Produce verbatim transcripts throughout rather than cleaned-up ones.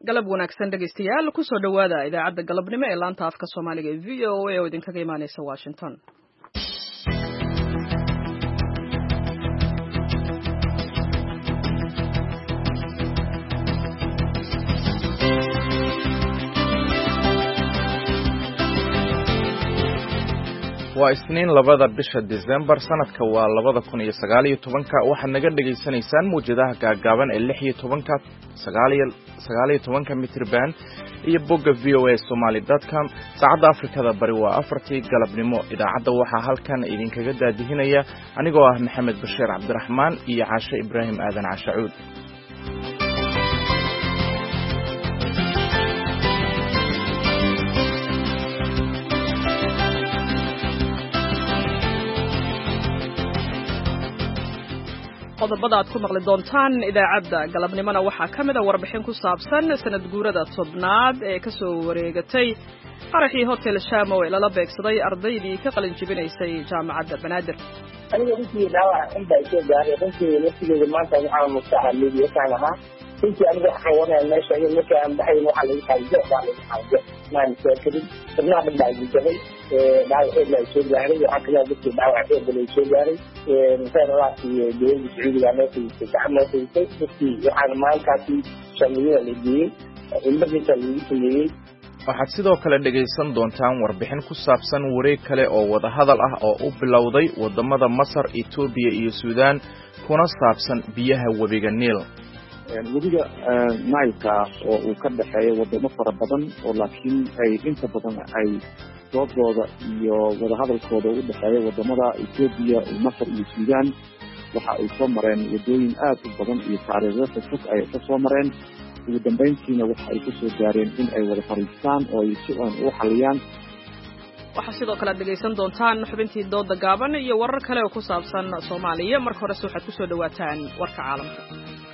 galab wanaagsan dhegaystayaal ku soo dhawaada idaacadda galabnimo ee laanta afka Soomaaliga ee V O A oo idinkaga imaanaysa Washington. waa isniin labada bisha December sanadka waa labada kun iyo sagaal iyo tobanka waxaad naga dhageysanaysaan muujadaha gaagaaban ee lix iyo tobanka sagaal iyo tobanka mitir band iyo bogga v o a somali dot com saacadda Afrikada bari waa afartii galabnimo idaacadda waxaa halkan idinkaga daadihinaya anigoo ah Maxamed Bashiir Cabdiraxmaan iyo Caashe Ibraahim Aadan Cashacuud. qodobada aad ku maqli doontaan idaacadda galabnimona waxaa ka mid ah warbixin ku saabsan sanad guurada tobnaad ee ka soo wareegatay qaraxii hotel Shamo ee lala beegsaday ardaydii ka qalin jebinaysay jaamacadda Banaadir. aniga runtii dhaawac inta ay soo gaaray runtii naftigeeda maanta waxaa mustaxil liibiya kaan ahaa runtii aniga waxaan wanahay meesha in marka aan baxayn waxaa lagu xaajo baa lagu xaajo maan soo kadib sabnaha dhan baa jabay dhaawac xoog la soo gaaray waxaa kale dadkii dhaawac xoog la soo gaaray federaalkii dowladda Sacuudiga meesha gacmo siisay dadkii waxaan maantaasi shamiyada la geeyey inbadinta lagu sameeyey. waxaad sidoo kale dhegaysan doontaan warbixin ku saabsan wareeg kale oo wada hadal ah oo u bilowday wadamada Masar, Ethiopia iyo Suudaan kuna saabsan biyaha webiga Niil. webiga Niilka oo uu ka dhaxeeyo wadamo fara badan oo laakiin ay inta badan ay doodooda iyo wada hadalkooda u dhaxeeyo wadamada Ethiopia, Masar iyo Suudaan waxa ay soo mareen wadooyin aad u badan iyo taariikhda fog ay ka soo mareen ugu dambeyntiina waxa ay ku soo gaareen in ay wada fariistaan oo ay si aan u xaliyaan. waxaa sidoo kale dhegaysan doontaan xubintii dooda gaaban iyo warar kale oo ku saabsan Soomaaliya. marka hore waxaad ku soo dhawaataan warka caalamka.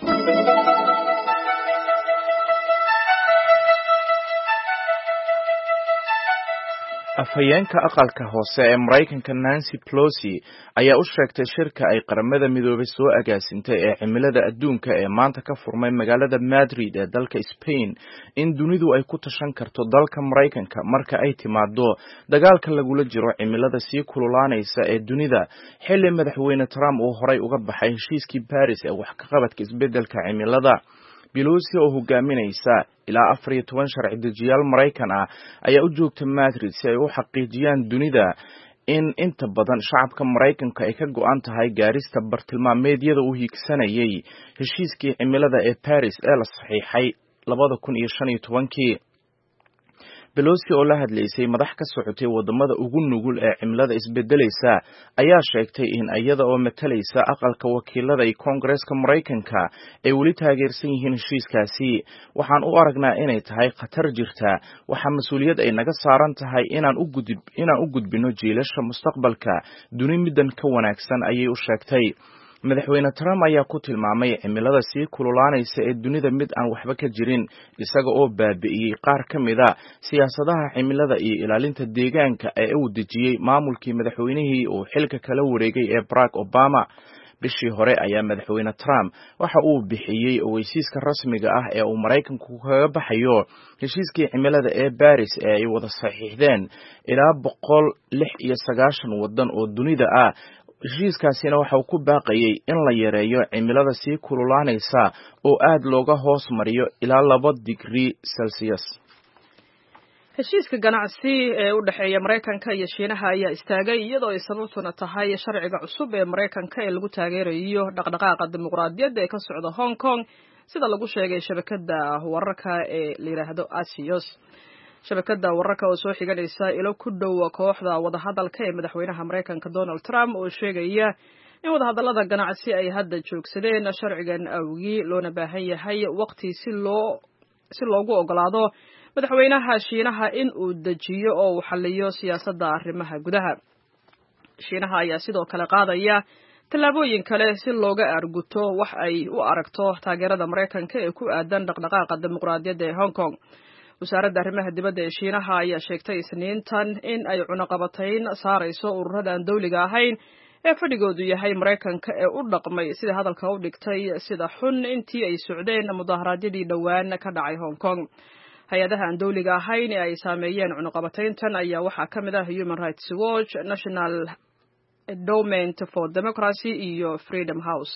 afhayeenka aqalka hoose ee Mareykanka Nancy Pelosi ayaa u sheegtay shirka ay qaramada midoobay soo agaasintay ee cimilada adduunka ee maanta ka furmay magaalada Madrid ee dalka Spain in dunidu ay ku tashan karto dalka Mareykanka marka ay timaado dagaalka lagula jiro cimilada sii kululaanaysa ee dunida xilli madaxweyne Trump uu horay uga baxay heshiiskii Paris ee wax ka qabadka isbedelka cimilada. Pelosi oo hogaaminaysa ilaa afar iyo toban sharci dejiyaal Mareykan ah ayaa u joogtay Madrid si ay u xaqiijiyaan dunida in inta badan shacabka Mareykanka ay ka go'an tahay gaarista bartilmaameedyada uu hiigsanayay heshiiskii cimilada ee Paris ee la saxiixay labada kun iyo shan iyo tobankii. Pelosi oo la hadlaysay madax ka socotay wadamada ugu nugul ee cimilada isbedelaysa ayaa sheegtay in iyada oo matalaysa aqalka wakiilada ee Koongareeska Mareykanka ay weli taageersan yihiin heshiiskaasi. waxaan u aragnaa inay tahay khatar jirta waxa mas'uuliyad ay naga saaran tahay inaan u gudub inaan u gudbino jiilasha mustaqbalka duni midan ka wanaagsan ayay u sheegtay. madaxweyne Trump ayaa ku tilmaamay cimilada sii kululaanaysa ee dunida mid aan waxba ka jirin isaga oo baabi'iyay qaar ka mid ah siyaasadaha cimilada iyo ilaalinta deegaanka ee uu dejiyay maamulkii madaxweynihii uu xilka kala wareegay ee Barack Obama. bishii hore ayaa madaxweyne Trump waxa uu bixiyay ogeysiiska rasmiga ah ee uu Mareykanku kaga baxayo heshiiskii cimilada ee Paris ee ay wada saxiixdeen ilaa boqol lix iyo sagaashan wadan oo dunida ah. heshiiskaasina waxa uu ku baaqayay in la yareeyo cimilada sii kululaanaysa oo aad looga hoos mariyo ilaa laba digrii Celsius. heshiiska ganacsi ee u dhaxeeya Mareykanka iyo Shiinaha ayaa istaagay iyadoo ay sababtuna tahay sharciga cusub ee Mareykanka ee lagu taageerayo dhaqdhaqaaqa dimuqraadiyadda ee ka socda Hong Kong sida lagu sheegay shabakada wararka ee la yiraahdo Axios. shabakada wararka oo soo xiganaysa ilo ku dhow kooxda wadahadalka ee madaxweynaha Mareykanka Donald Trump oo sheegaya in wadahadalada ganacsi ay hadda joogsadeen sharcigan awgii loona baahan yahay waqti si loo si loogu ogolaado madaxweynaha Shiinaha in uu dejiyo oo uu xalliyo siyaasadda arrimaha gudaha. Shiinaha ayaa sidoo kale qaadaya tallaabooyin kale si looga arguto wax ay u aragto taageerada Mareykanka ee ku aadan dhaqdhaqaaqa dimuqraadiyadda ee Hong Kong. wasaaradda arrimaha dibadda ee Shiinaha ayaa sheegtay Isniintan in ay cunaqabatayn saarayso ururada aan dawliga ahayn ee fadhigoodu yahay Mareykanka ee u dhaqmay sida hadalka u dhigtay sida xun intii ay socdeen mudaharaadyadii dhowaan ka dhacay Hong Kong. hay-adaha aan dawliga ahayn ee ay saameeyeen cunuqabatayntan ayaa waxaa ka mid ah Human Rights Watch, National Endowment for Democracy iyo Freedom House.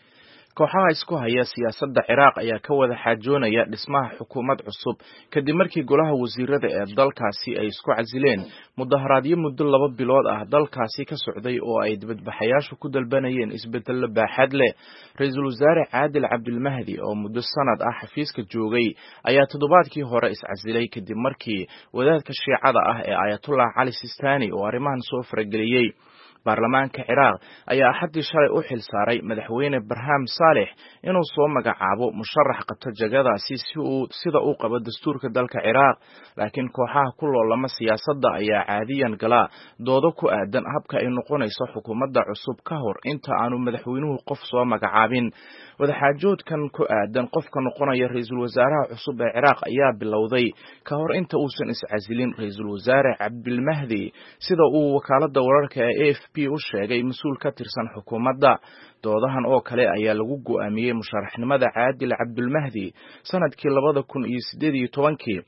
kooxaha isku haya siyaasadda Ciraaq ayaa ka wada xaajoonaya dhismaha xukuumad cusub kadib markii golaha wasiirada ee dalkaasi ay isku casileen mudaharaadyo muddo laba bilood ah dalkaasi ka socday oo ay dibadbaxayaashu ku dalbanayeen isbedel baaxad leh. Ra'iisul Wasaare Caadil Cabdilmahdi oo muddo sanad ah xafiiska joogay ayaa toddobaadkii hore iscasilay kadib markii wadaadka Shiicada ah ee Ayatollah Ali Sistani oo arrimahan soo farageliyay. baarlamaanka Ciraaq ayaa axadii shalay u xil saaray madaxweyne Barham Saleh inuu soo magacaabo musharax qabta jagadaasi si uu sida uu qabo dastuurka dalka Ciraaq, laakiin kooxaha ku loolama siyaasadda ayaa caadiyan gala doodo ku aadan habka ay noqonayso xukuumadda cusub ka hor inta aanu madaxweynuhu qof soo magacaabin. wadaxaajoodkan ku aadan qofka noqonaya ra'iisul wasaaraha cusub ee Ciraaq ayaa bilowday ka hor inta uusan iscasilin ra'iisul wasaare Cabdilmahdi, sida uu wakaaladda wararka ee A F P u sheegay mas'uul ka tirsan xukuumadda. doodahan oo kale ayaa lagu go'aamiyey musharaxnimada Caadil Cabdilmahdi sanadkii labada kun iyo siddeed iyo tobankii.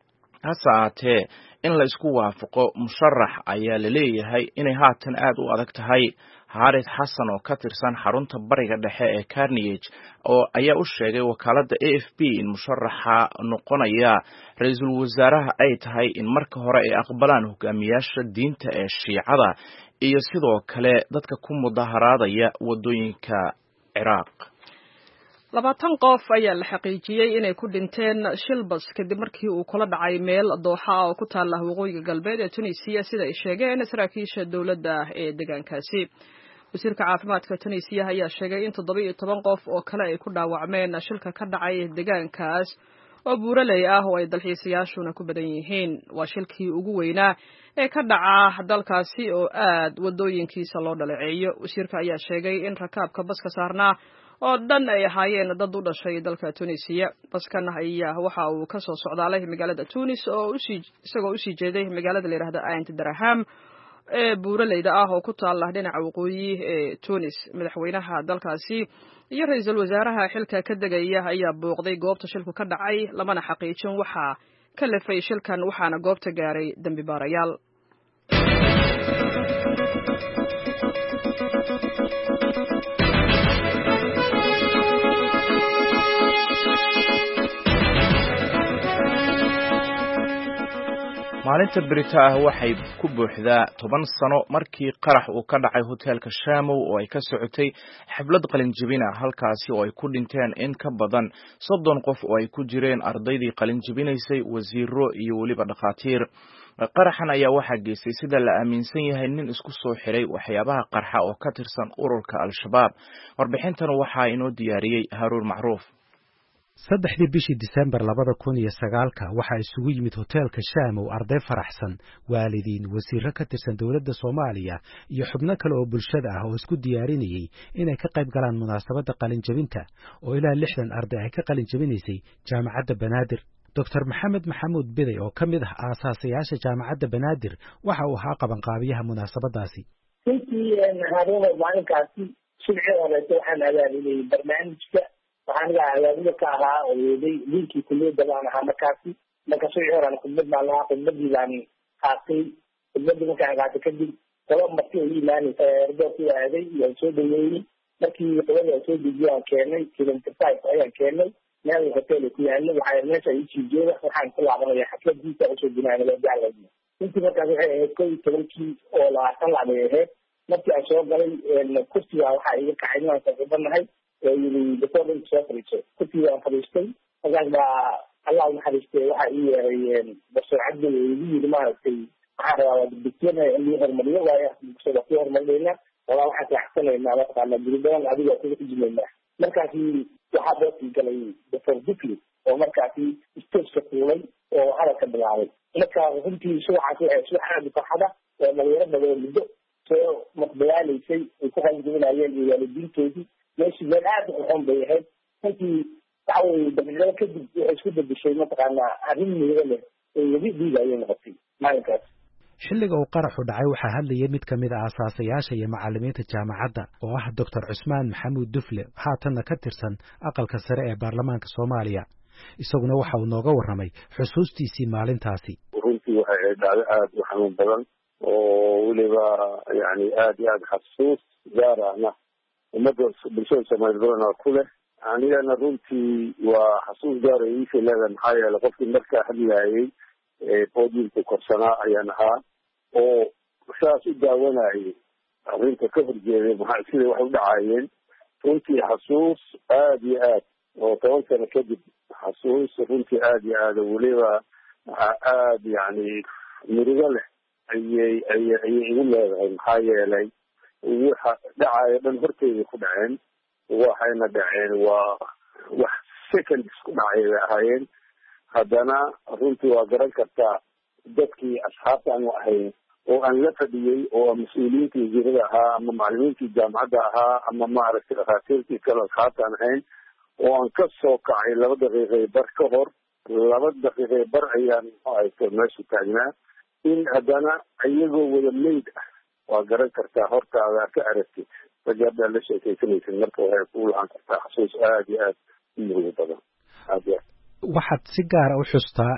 hase ahaatee in la isku waafaqo musharax ayaa la leeyahay inay haatan aad u adag tahay. Harith Hassan oo ka tirsan xarunta bariga dhexe ee Carnegie oo ayaa u sheegay wakaaladda A F P in musharaxa noqonaya ra'iisul wasaaraha ay tahay in marka hore ay aqbalaan hogaamiyaasha diinta ee Shiicada iyo sidoo kale dadka ku mudaharaadaya wadooyinka Ciraaq. labaatan qof ayaa la xaqiijiyay inay ku dhinteen shil bas kadib markii uu kula dhacay meel dooxa oo ku taala waqooyiga galbeed ee Tunisia sida ay sheegeen saraakiisha dawladda ee deegaankaasi. wasiirka caafimaadka Tunisia ayaa sheegay in toddoba iyo toban qof oo kale ay ku dhaawacmeen shilka ka dhacay deegaankaas oo buuraley ah oo ay dalxiisayaashuna ku badan yihiin. waa shilkii ugu weynaa ee ka dhaca dalkaasi oo aad wadooyinkiisa loo dhaleeceeyo. wasiirka ayaa sheegay in rakaabka baska saarnaa oo dhan ay ahaayeen dad u dhashay dalka Tunisia. baskan ayaa waxa uu ka soo socdaalay magaalada Tunis oo usii isagoo usii jeeday magaalada la yiraahdo Aint Darham ee buuraleyda ah oo ku taala dhinaca waqooyi ee Tunis. madaxweynaha dalkaasi iyo ra'iisul wasaaraha xilka ka degaya ayaa booqday goobta shilku ka dhacay, lamana xaqiijin waxa ka lafay shilkan, waxaana goobta gaaray dambi baarayaal. maalinta Berita ah waxay ku buuxdaa toban sano markii qarax uu ka dhacay hoteelka Shamow oo ay ka socotay xaflad qalin jebin ah, halkaasi oo ay ku dhinteen in ka badan soddon qof oo ay ku jireen ardaydii qalin jebinaysay, wasiiro iyo weliba dhakhaatiir. qaraxan ayaa waxaa geystay sida la aaminsan yahay nin isku soo xiray waxyaabaha qarxa oo ka tirsan ururka Al-Shabaab. warbixintan waxaa inoo diyaariyey Haruun Macruuf. saddexdii bishii Diseembar labada kun iyo sagaalka waxaa isugu yimid hoteelka Shamow arday faraxsan, waalidiin, wasiiro ka tirsan dowladda Soomaaliya iyo xubno kale oo bulshada ah oo isku diyaarinayay inay ka qayb galaan munaasabadda qalin jebinta oo ilaa lixdan arday ay ka qalin jebinaysay jaamacadda Banaadir. Doctor Maxamed Maxamuud Biday oo ka mid ah aasaasiyaasha jaamacadda Banaadir waxa uu ahaa qabanqaabiyaha munaasabadaasi. runtii hareero maalinkaasi shirci horeeto waxaan abaalinayay barnaamijka waxaan agaabilo ka ahaa oo yeeday linkii kulliyadda baan ahaa markaasi marka shirci horaan khudbad baan lahaa khudbadii baan qaatay khudbadii markaan qaatay kadib tolo markii ay imaanaysa erdoorkii aaday waan soo dhaweeyey markii qodadii aan soo dejiyay aan keenay kilometer five ayaan keenay meel hotel ku yaalo waxaa meesha ay sii jeeda waxaan ku laabanaya xafladiisa usoo dinaanay loo jeclay intii markaas waxay ahayd kow iyo tobankii oo labaatan lacbay ahayd markii aan soo galay kursiga waxaa iga kacay inaan saaxiibanahay oo yiri doctor soo fariiso kursiga aan fadhiistay markaas baa allah naxariistay waxaa ii yeeray basir cabdi oo igu yiri maaragtay waxaan rabaa dugsiga in la horumariyo waayo dugsiga ku horumarinayna walaa waxaan raaxsanaynaa mataqaana guri badan adiga kuga jimaynaa markaasi waxaa doortii galay doctor Dikli oo markaasi stageka fuulay oo hadalka bilaabay. marka runtii subaxaas waxay subax aad u farxada oo dhalinyaro badan muddo soo maqbaalaysay ay ku qalinjebinayeen iyo waalidiintoodii meeshii meel aad u xun bay ahayd. runtii waxa weye dabiicada kadib waxay isku bedeshay mataqaanaa arrin muhiim leh oo webi dhiig ayay noqotay maalinkaas. xilliga uu qaraxu dhacay waxaa hadlayay mid ka mid ah aasaasayaasha iyo macallimiinta jaamacadda oo ah doctor cusmaan maxamuud dufle haatanna ka tirsan aqalka sare ee baarlamaanka soomaaliya isaguna waxa uu nooga warramay xusuustiisii maalintaasi. runtii waxay ahayd dhacdo aada u xanuun badan oo weliba yani aada iyo aada xasuus gaar ahna ummadda bulshada soomaaliya badanaa ku leh. anigana runtii waa xasuus gaar ay iisii leedahay maxaa yeelay qofkii markaa hadlaayay podiumka korsanaa ayaan ahaa oo saas u daawanayay arrinta ka horjeeday maxaa siday wax u dhacaayeen. runtii xasuus aada iyo aad oo toban sano kadib xasuus runtii aada iyo aada weliba aada yani mirigo leh ayay ayay ayay igu leedahay maxaa yeelay waxa dhacaayo dhan horteyda ku dhaceen waxayna dhaceen waa wax second isku dhacay bay ahaayeen. haddana runtii waa garan kartaa dadkii asxaabta aanu ahayn oo aan la fadhiyey oo mas-uuliyiintii wasiirada ahaa ama macalimiintii jaamacadda ahaa ama maaragtay dhakhaatiirtii kale asxaabta aan ahayn oo aan ka soo kacay laba daqiiqay bar ka hor laba daqiiqay bar ayaan haysto meesha taagnaa in haddana iyagoo wada meyd ah waa garan kartaa hortaada ka aragtid ragaadaa la sheekaysanaysid marka waxay ku lahaan kartaa xasuus aada iyo aada u murugo badan aad iyo aad. waxaad si gaara u xustaa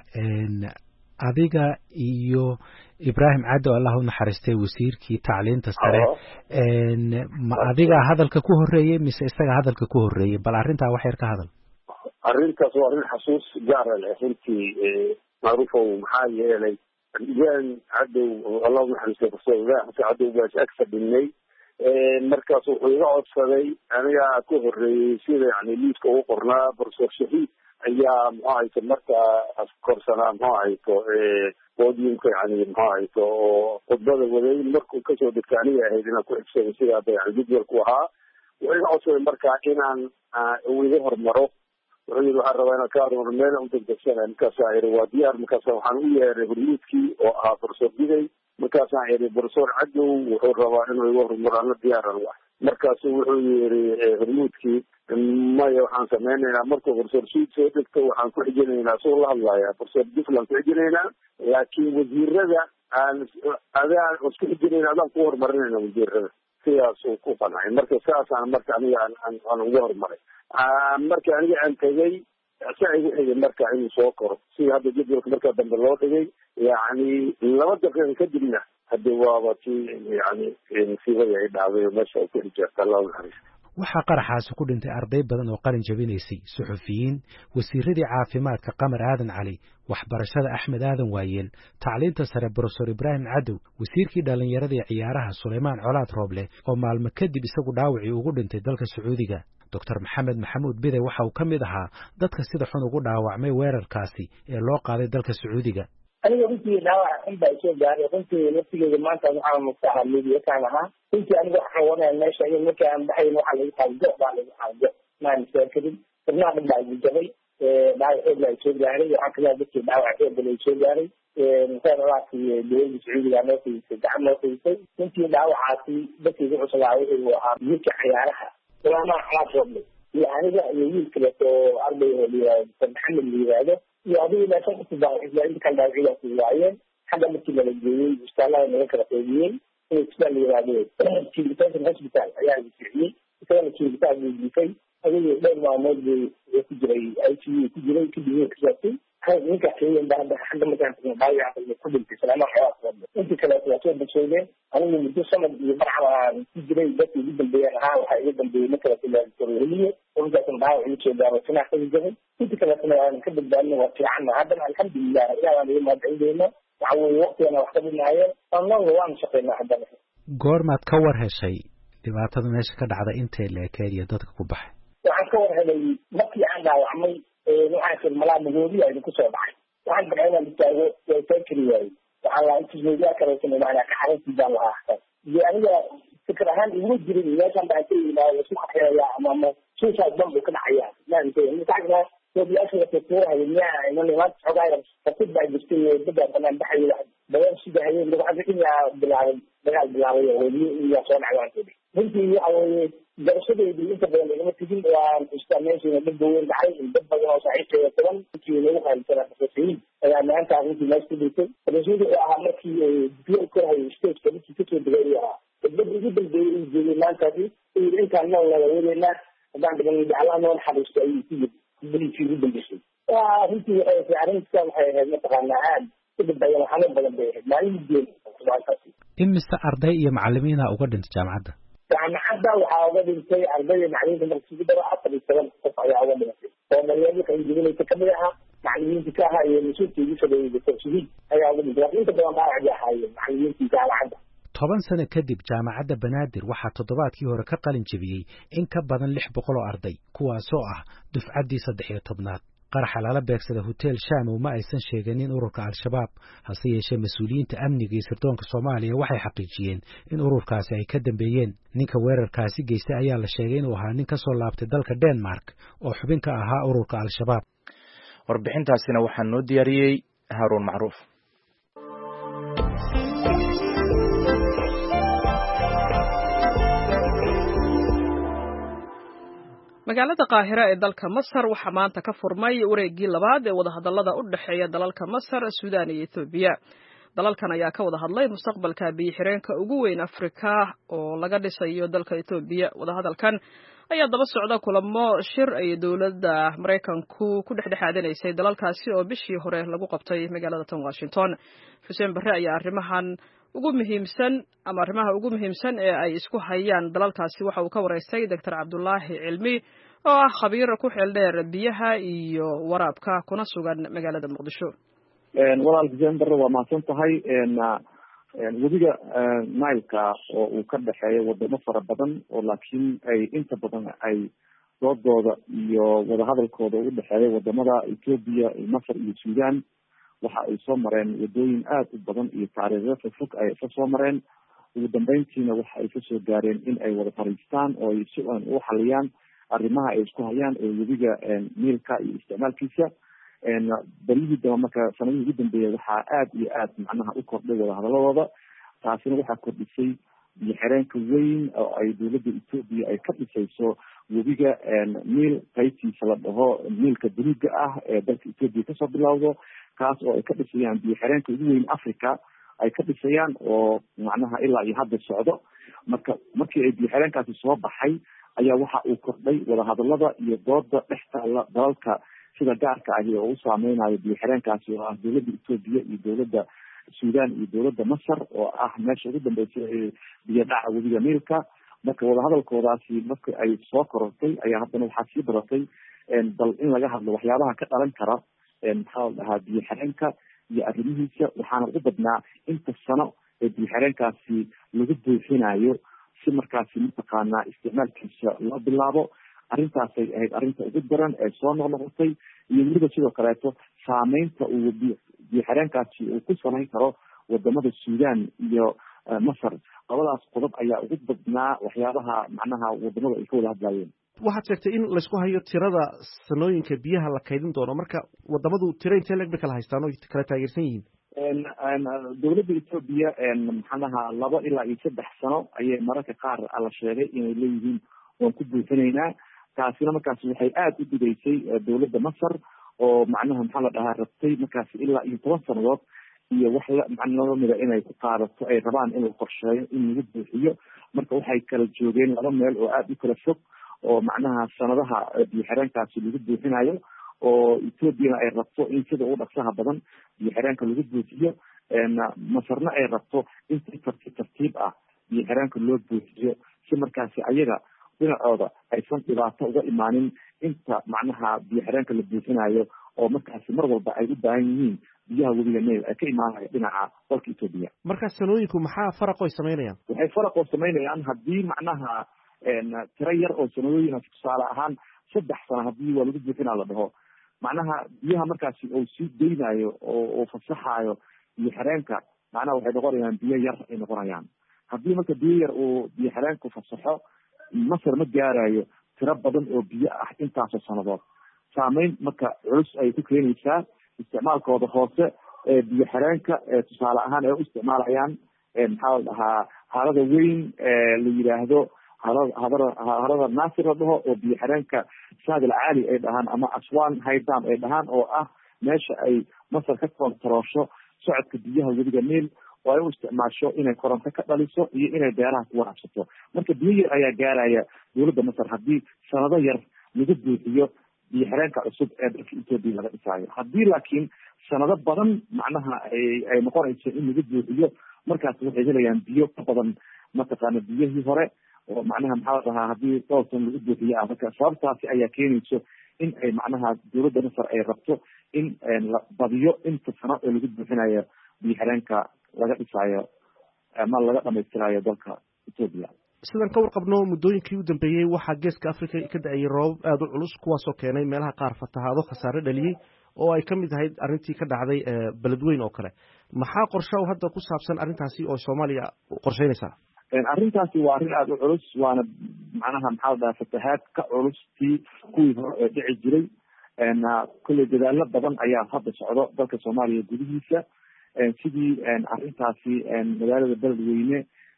adiga iyo Ibrahim Caddo Allah u naxariistay wasiirkii tacliinta sare ma adiga hadalka ku horeeyay mise isaga hadalka ku horeeyay bal arrintaa wax yar ka hadal. arrintaas waa arrin xasuus gaar ah leh runtii macruuf oo maxaa yeelay Ibrahim Caddo Allah u naxariistay Ibrahim Caddo baa ag fadhinay markaas wuxuu iga codsaday aniga ku horeeyay sida yani liiska ugu qornaa professor Shahiid ayaa muxuu ahayto markaa korsanaa muxuu ahayto podiumka yani muxuu ahayto oo khudbada waday markuu kasoo degta aniga ahayd inaan ku xigsaday sida hadda yani jadwalku ahaa. wuxuu iga codsaday markaa inaan uu iga hormaro wuxuu yidhi waxaan rabaa inaan ka hormaro meel u degdegsana markaasaa iri waa diyaar markaasa waxaan u yeeray hormuudkii oo ahaa professor Biday markaasaan iri professor Caddow wuxuu rabaa inuu iga hormaro ana diyaaran wa markaasu wuxuu yiri hormuudkii maya waxaan sameynaynaa markuu professor Suud soo degto waxaan ku xijinaynaa soo la hadlayaa professor Duflan ku xijinaynaa laakiin wasiirada aan adaan isku xijinayna adaan ku horumarinayna wasiirada sidaasuu ku qancay marka saasaan marka aniga aan aan uga horumaray. marka aniga aan tegay saa igu xigay marka inuu soo koro sida hadda jadwalka markaa dambe loo dhigay yani laba daqiiqa kadibna haddi waaba ti yani musiibadii ay dhacday oo meesha ay ku xijeerta Allah u naxariisto. waxaa qaraxaasi ku dhintay arday badan oo qalin jabinaysay suxufiyiin wasiiradii caafimaadka Qamar Aadan Cali waxbarashada Axmed Aadan Waayeel tacliinta sare Professor Ibrahim Caddow wasiirkii dhalinyarada iyo ciyaaraha Suleymaan Colaad Rooble oo maalmo kadib isagu dhaawacii ugu dhintay dalka Sacuudiga. doctor Maxamed Maxamuud Biday waxa uu ka mid ahaa dadka sida xun ugu dhaawacmay weerarkaasi ee loo qaaday dalka Sacuudiga. aniga runtii dhaawac in baa soo gaaray runtii naftigeeda maanta waxaan mustaqbal media kaan ahaa runtii aniga waxaan wanahay meesha in marka aan baxayn waxa lagu qaaday baa lagu qaaday maan saakadin barnaamij baa jabay dhaawac xoog baa soo gaaray waxaan kala dadkii dhaawac xoog baa soo gaaray musaaraadkii dowladda Sacuudiga noo fiisay gacan noo fiisay runtii dhaawacaasi dadkii ugu cuslaayay inuu ahaa wiilka ciyaaraha Suleymaan Colaad Rooble iyo aniga iyo wiil kale oo arday oo liiraa Maxamed liiraado iyo adiga meesha ku baaxay inta kan dhaawaciya ku waayeen xagga markii la geeyay isbitaalada laga kala qeybiyay in isbitaal liiraado Children's Hospital ayaa jiray isagana Children's buu dhintay adiga dheer maamood buu ku jiray I C U ku jiray kadib kiyaasay hay ninka keenay baa xagga markaan dhaawac ku dhintay Suleymaan Colaad Rooble inta kale waa soo baxay anigu muddo sanad iyo barxaan ku jiray dadkii ugu dambeeyay ahaa waxa iga dambeeyay marka la tilmaamay oo dadkan dhaawac iyo soo gaaro sina ka jiray inta kale aan ka badbaadnay waa fiican hadda alxamdulillah ilaahay aan ma dacayno waxa weeye waqtiga wax ka dhinaayay annagu waan shaqeynaa hadda. goormaad ka war heshay dhibaatada meesha ka dhacday intee la ekeeyay dadka ku baxay? waxaan ka war helay markii aan dhaawacmay waxaan malaa magoodi ay ku soo dhacay waxaan bixinaa bitaago way taakiriyay waxaan la inta joogaa kale macna ka xarunta baan lahaa iyo aniga fikir ahaan igu jiray meeshan baa ka yimaado isku xaqiiqaya ama ma suusaad dambe ka dhacaya maanta intaagna soo bilaashay ka tuuray yaa inay wax xogaaya fakid baa jirtay dadka banaan baxay badan sida hayeen lagu xaqiiqaya bilaabay dagaal bilaabay oo iyo soo dhacay runtii waxa weeye darashadeedii inta badan lagama tegin waan isticmaalay dad weyn dhacay dad badan oo saaxiibtay toban kii lagu qaybsaday professor ayaa maanta arrintii meesha ku dhigtay rasuulka oo ahaa markii biyo ka hayay stageka markii kasoo degay ahaa degdeg ugu dambeeyey uu joogay maantaasi uu yidhi intaan nool wada wadaynaa haddaan dhiban jeclaa noo naxariisto ayuu ku yidhi bilinkii ugu dambeysay arrintii waxay ahayd arrinta waxay ahayd mataqaanaa aad ku dhibaya waxaano badan bay ahayd maalin geeli maantaasi imise arday iyo macalimiina uga dhintay jaamacadda jaamacadda waxaa uga dhintay ardayda macalimiinta markii daro afar iyo toban qof ayaa uga dhintay oo maryamo qalinjibinaysa kamid ahaa macalimiintii ka ahaa iyo mas-uulkii ugu sabeeyey doctor suhiid ayaa uga dhintay inta badan dhaawacdii ahaayeen macalimiintii jaamacadda toban sano kadib jaamacadda banaadir waxaa toddobaadkii hore ka qalin jebiyey in ka badan lix boqol oo arday kuwaasoo ah dufcaddii saddex iyo tobnaad qaraxa lala beegsada hotel shamow ma aysan sheeganin ururka al-shabaab hase yeeshee mas-uuliyiinta amniga iyo sirdoonka soomaaliya waxay xaqiijiyeen in ururkaasi ay ka dambeeyeen ninka weerarkaasi geystay ayaa la sheegay inuu ahaa nin ka soo laabtay dalka denmark oo xubin ka ahaa ururka al-shabaab warbixintaasina waxaa noo diyaariyey haaruun macruuf magaalada qaahira ee dalka masar waxaa maanta ka furmay wareegii labaad ee wadahadallada u dhexeeya dalalka masar suudaan iyo etoobiya dalalkan ayaa ka wada hadlay mustaqbalka biyo-xireenka ugu weyn afrika oo laga dhisayo dalka etoobiya wadahadalkan ayaa daba socda kulamo shir ay dowladda maraykanku ku dhexdhexaadinaysay dalalkaasi oo bishii hore lagu qabtay magaalada tan washington xuseen barre ayaa arrimahan ugu muhiimsan ama arrimaha ugu muhiimsan ee ay isku hayaan dalalkaasi waxa uu ka waraystay doctor cabdulaahi cilmi oo ah khabiir ku xeel dheer biyaha iyo waraabka kuna sugan magaalada muqdisho walaal xuseen barre waa mahadsan tahay webiga nileka oo uu ka dhexeeya wadamo fara badan oo laakiin ay inta badan ay doodooda iyo wadahadalkooda u dhexeeya wadamada etoobiya masar iyo suudaan waxa ay soo mareen wadooyin aad u badan iyo taariikhyo fogfog ay ka soo mareen ugu dambeyntiina waxa ay kasoo gaareen in ay wada fariistaan oo ay si u xaliyaan arrimaha ay isku hayaan ee webiga niilka iyo isticmaalkiisa baryihii daba marka sanadihii ugu dambeeyay waxaa aad iyo aad macnaha u kordhay wadahadaladooda taasina waxaa kordhisay biyo xireenka weyn oo ay dowladda etoobiya ay ka dhisayso webiga niil qaybtiisa la dhaho niilka buluuga ah ee dalka etoobiya kasoo bilowdo kaas oo ay ka dhisayaan biyo xireenka ugu weyn africa ay ka dhisayaan oo macnaha ilaa iyo hadda socdo marka markii ay biyo xireenkaasi soo baxay ayaa waxa uu kordhay wadahadalada iyo dooda dhex taalla dalalka sida gaarka ahi oo u saameynayo biyo xireenkaasi oo ah dowladda etoobiya iyo dowladda suudaan iyo dowladda masar oo ah meesha ugu dambeysay ee biyo dhaca webiga niilka marka wadahadalkoodaasi marka ay soo korortay ayaa haddana waxaa sii badatay bal in laga hadlo waxyaabaha ka dhalan kara maxaa la dhahaa biyo xireenka iyo arrimihiisa waxaana ugu badnaa inta sano ee biyo xireenkaasi lagu buuxinayo si markaasi mataqaanaa isticmaalkiisa loo bilaabo arrintaasay ahayd arrinta ugu daran ee soo noqnoqotay iyo weliba sidoo kaleeto saameynta uu biyo xireenkaasi uu ku samayn karo wadamada suudaan iyo masar labadaas qodob ayaa ugu badnaa waxyaabaha macnaha wadamada ay ka wada hadlayeen waxaad sheegtay in laysku hayo tirada sanooyinka biyaha la kaydin doono marka wadamadu tiro intee leg bay kala haystaan oo kala taageersan yihiin dowladda etoobiya maxaanaha laba ilaa iyo saddex sano ayay mararka qaar la sheegay inay leeyihiin waan ku buuxinaynaa taasina markaasi waxay aada u dhigaysay dowladda masar oo macnaha maxaa la dhahaa rabtay markaasi ilaa iyo toban sanadood iyo wax lamida inay ku qaadato ay rabaan in la qorsheeyo in lagu buuxiyo marka waxay kala joogeen laba meel oo aada u kala fog oo macnaha sanadaha biyo xireenkaasi lagu buuxinayo oo ethoobiana ay rabto in sida ugu dhaqsaha badan biyo xireenka lagu buuxiyo masarna ay rabto in si tartiib tartiib ah biyo xireenka loo buuxiyo si markaasi ayaga dhinacooda aysan dhibaato uga imaanin inta macnaha biyo xireenka la buuxinayo oo markaasi mar walba ay u baahan yihiin biyaha webiga nail ay ka imaanaya dhinaca dalka etoobiya marka sanooyinku maxaa faraq oy samaynayaan waxay faraq oo samaynayaan haddii macnaha tiro yar oo sanadooyin tusaale ahaan saddex sano haddii waa lagu buuxinaa la dhaho macnaha biyaha markaasi uu sii daynayo oo uu fasaxayo biyo xireenka macnaha waxay noqonayaan biyo yar ay noqonayaan haddii marka biyo yar uu biyo xireenku fasaxo masar ma gaarayo tiro badan oo biyo ah intaasoo sanadood saameyn marka culus ay ku keenaysaa isticmaalkooda hoose ee biyo xireenka tusaale ahaan ay u isticmaalayaan maxaa la dhahaa harada weyn la yidhaahdo harada harada naasir la dhaho oo biyo xireenka saad alcaali ay dhahaan ama aswan haydam ay dhahaan oo ah meesha ay masar ka kontaroosho socodka biyaha webiga niil oo ay u isticmaasho inay koronto ka dhaliso iyo inay beeraha ku waraabsato. marka biyo yar ayaa gaaraya dowladda masar haddii sanado yar lagu buuxiyo biyo xireenka cusub ee dalka etoobiya laga dhisaayo. haddii laakiin sanado badan macnaha ay ay noqonayso in lagu buuxiyo, markaas waxay helayaan biyo ka badan mataqaana biyihii hore oo macnaha maxaa la dhahaa haddii dhowrsan lagu buuxiyo ah. marka sababtaasi ayaa keenayso in ay macnaha dowladda masar ay rabto in la badiyo inta sano ee lagu buuxinayo biyo xireenka laga dhisaayo ama laga dhamaystirayo dalka etoobiya. sidan ka warqabno muddooyinkii u dambeeyey waxaa geeska africa ka da-ayay roobab aada u culus kuwaasoo keenay meelaha qaar fatahaado khasaare dhaliyey oo ay ka mid ahayd arrintii ka dhacday beledweyn oo kale. maxaa qorshe hadda ku saabsan arrintaasi oo soomaaliya qorsheynaysaa? arrintaasi waa arrin aada u culus, waana macnaha maxaa la dhahaa fatahaad ka culus tii kuwii hore ee dhici jiray. kolley dadaalo badan ayaa hadda socdo dalka soomaaliya gudihiisa sidii arrintaasi magaalada beledweyne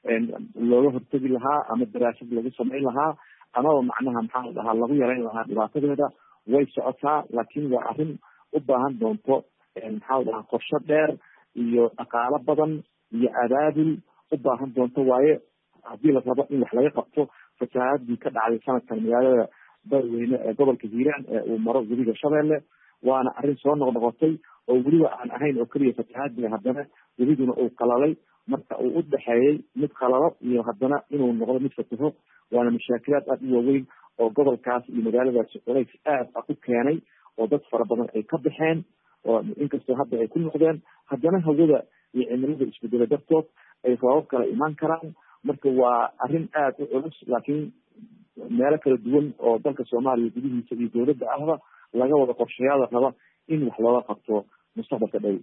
looga hortegi lahaa ama daraasad lagu samayn lahaa amaba macnaha maxaa la dhahaa lagu yareyn lahaa dhibaatadeeda way socotaa. laakiin waa arrin u baahan doonto maxaa la dhahaa qorsho dheer iyo dhaqaalo badan iyo abaabul u baahan doonto waaye haddii la rabo in wax laga qabto fasahaadii ka dhacday sanadkan magaalada beledweyne ee gobolka hiiraan ee uu maro webiga shabeelle. waana arrin soo noqnoqotay oo weliba aan ahayn oo keliya fatahaadii, haddana webiguna uu qalalay. marka uu u dhexeeyey mid qalalo iyo haddana inuu noqdo mid fataho. waana mashaakilaad aada u waaweyn oo gobolkaas iyo magaaladaasi culays aad ah u keenay oo dad fara badan ay ka baxeen oo inkastoo hadda ay ku noqdeen, haddana hawada iyo cimilada isbedelo dartood ay roobab kala imaan karaan. marka waa arrin aada u culus, laakiin meelo kala duwan oo dalka soomaaliya gudihiisa iyo dowladda ahba laga wada qorshayaada raba in wax looga qabto mustaqbalka dhow.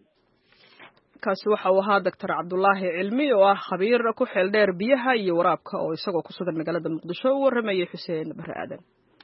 kaasi waxa uu ahaa doctor cabdulaahi cilmi oo ah khabiir ku xeel dheer biyaha iyo waraabka oo isagoo ku sugan magaalada muqdisho u waramayay xuseen bare aadan.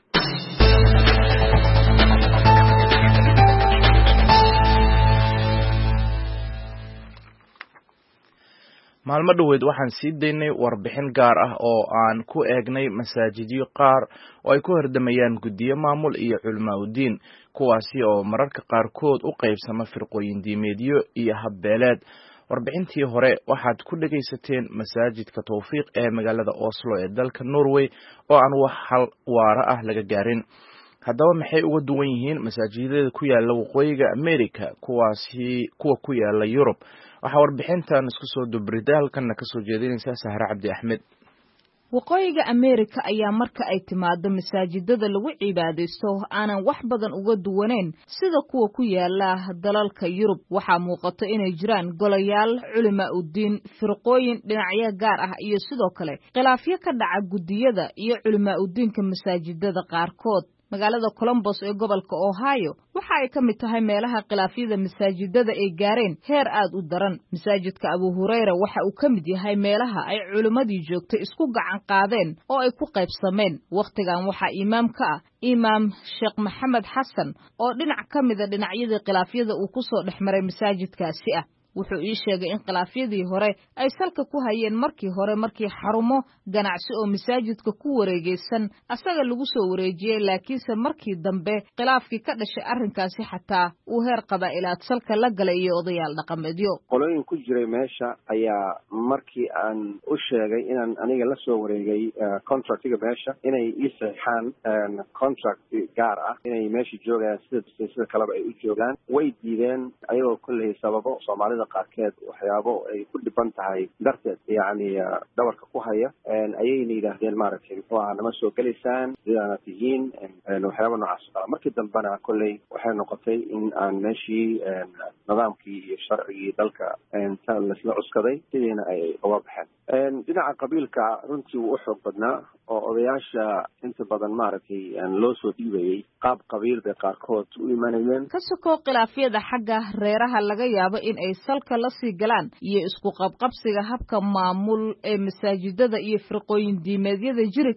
maalmo dhoweed waxaan sii daynay warbixin gaar ah oo aan ku eegnay masaajidyo qaar oo ay ku hordamayaan guddiyo maamul iyo culamaa udiin, kuwaasi oo mararka qaarkood u qaybsama firqooyin diimeedyo iyo habbeeleed. warbixintii hore waxaad ku dhegaysateen masaajidka tawfiiq ee magaalada Oslo ee dalka Norway oo aan wax hal waara ah laga gaarin. haddaba maxay uga duwan yihiin masaajidada ku yaala waqooyiga America kuwaasi kuwa ku yaala Yurub? waxaa warbixintan isku soo dubrida halkana ka soo jeedinaysa Sahra Cabdi Axmed. waqooyiga America ayaa marka ay timaado masaajidada lagu cibaadeysto aanan wax badan uga duwaneyn sida kuwa ku yaala dalalka Yurub. waxaa muuqato inay jiraan golayaal culamaa udiin, firqooyin dhinacyo gaar ah iyo sidoo kale khilaafyo ka dhaca gudiyada iyo culamaa udiinka masaajidada qaarkood. magaalada Columbus ee gobolka Ohio waxa ay ka mid tahay meelaha khilaafyada masaajidada ay gaareen heer aad u daran. masaajidka Abu Hurayra waxa uu ka mid yahay meelaha ay culimadii joogtay isku gacan qaadeen oo ay ku qaybsameen. waqtigan waxa imaam ka ah imaam Sheekh Maxamed Xasan oo dhinac ka mid ah dhinacyada khilaafyada uu ku soo dhexmaray masaajidkaasi ah. wuxuu ii sheegay in khilaafyadii hore ay salka ku hayeen markii hore markii xarumo ganacsi oo masaajidka ku wareegaysan asaga lagu soo wareejiyey, laakiinse markii dambe khilaafkii ka dhashay arrinkaasi xataa uu heer qabaa'ilaad salka la galay iyo odayaal dhaqameedyo. qolooyin ku jiray meesha ayaa markii aan u sheegay inaan aniga la soo wareegay contractiga meesha inay ii saxaan contract gaar ah inay meesha joogayaan sida sida kaleba ay u joogaan, way diideen ayagoo kolley sababo Soomaalida qaarkeed waxyaabo ay ku dhiban tahay darteed yacni dhabarka ku haya ayayna yidhaahdeen maaragtay muxuu ahaa nama soo gelaysaan sidaana tihiin waxyaaba noocaas ah. markii dambena kolley waxay noqotay in aan meeshii nidaamkii iyo sharcigii dalka inta lasla cuskaday sidiina ay uga baxeen. dhinaca qabiilka runtii wuu u xoog badnaa oo odayaasha inta badan maaragtay loo soo dhiibayay qaab qabiil bay qaarkood u imanayeen. ka sokoo khilaafyada xagga reeraha laga yaabo in ay salka la sii galaan iyo isku qabqabsiga habka maamul ee masaajidada iyo firqooyin diimeedyada jiri kara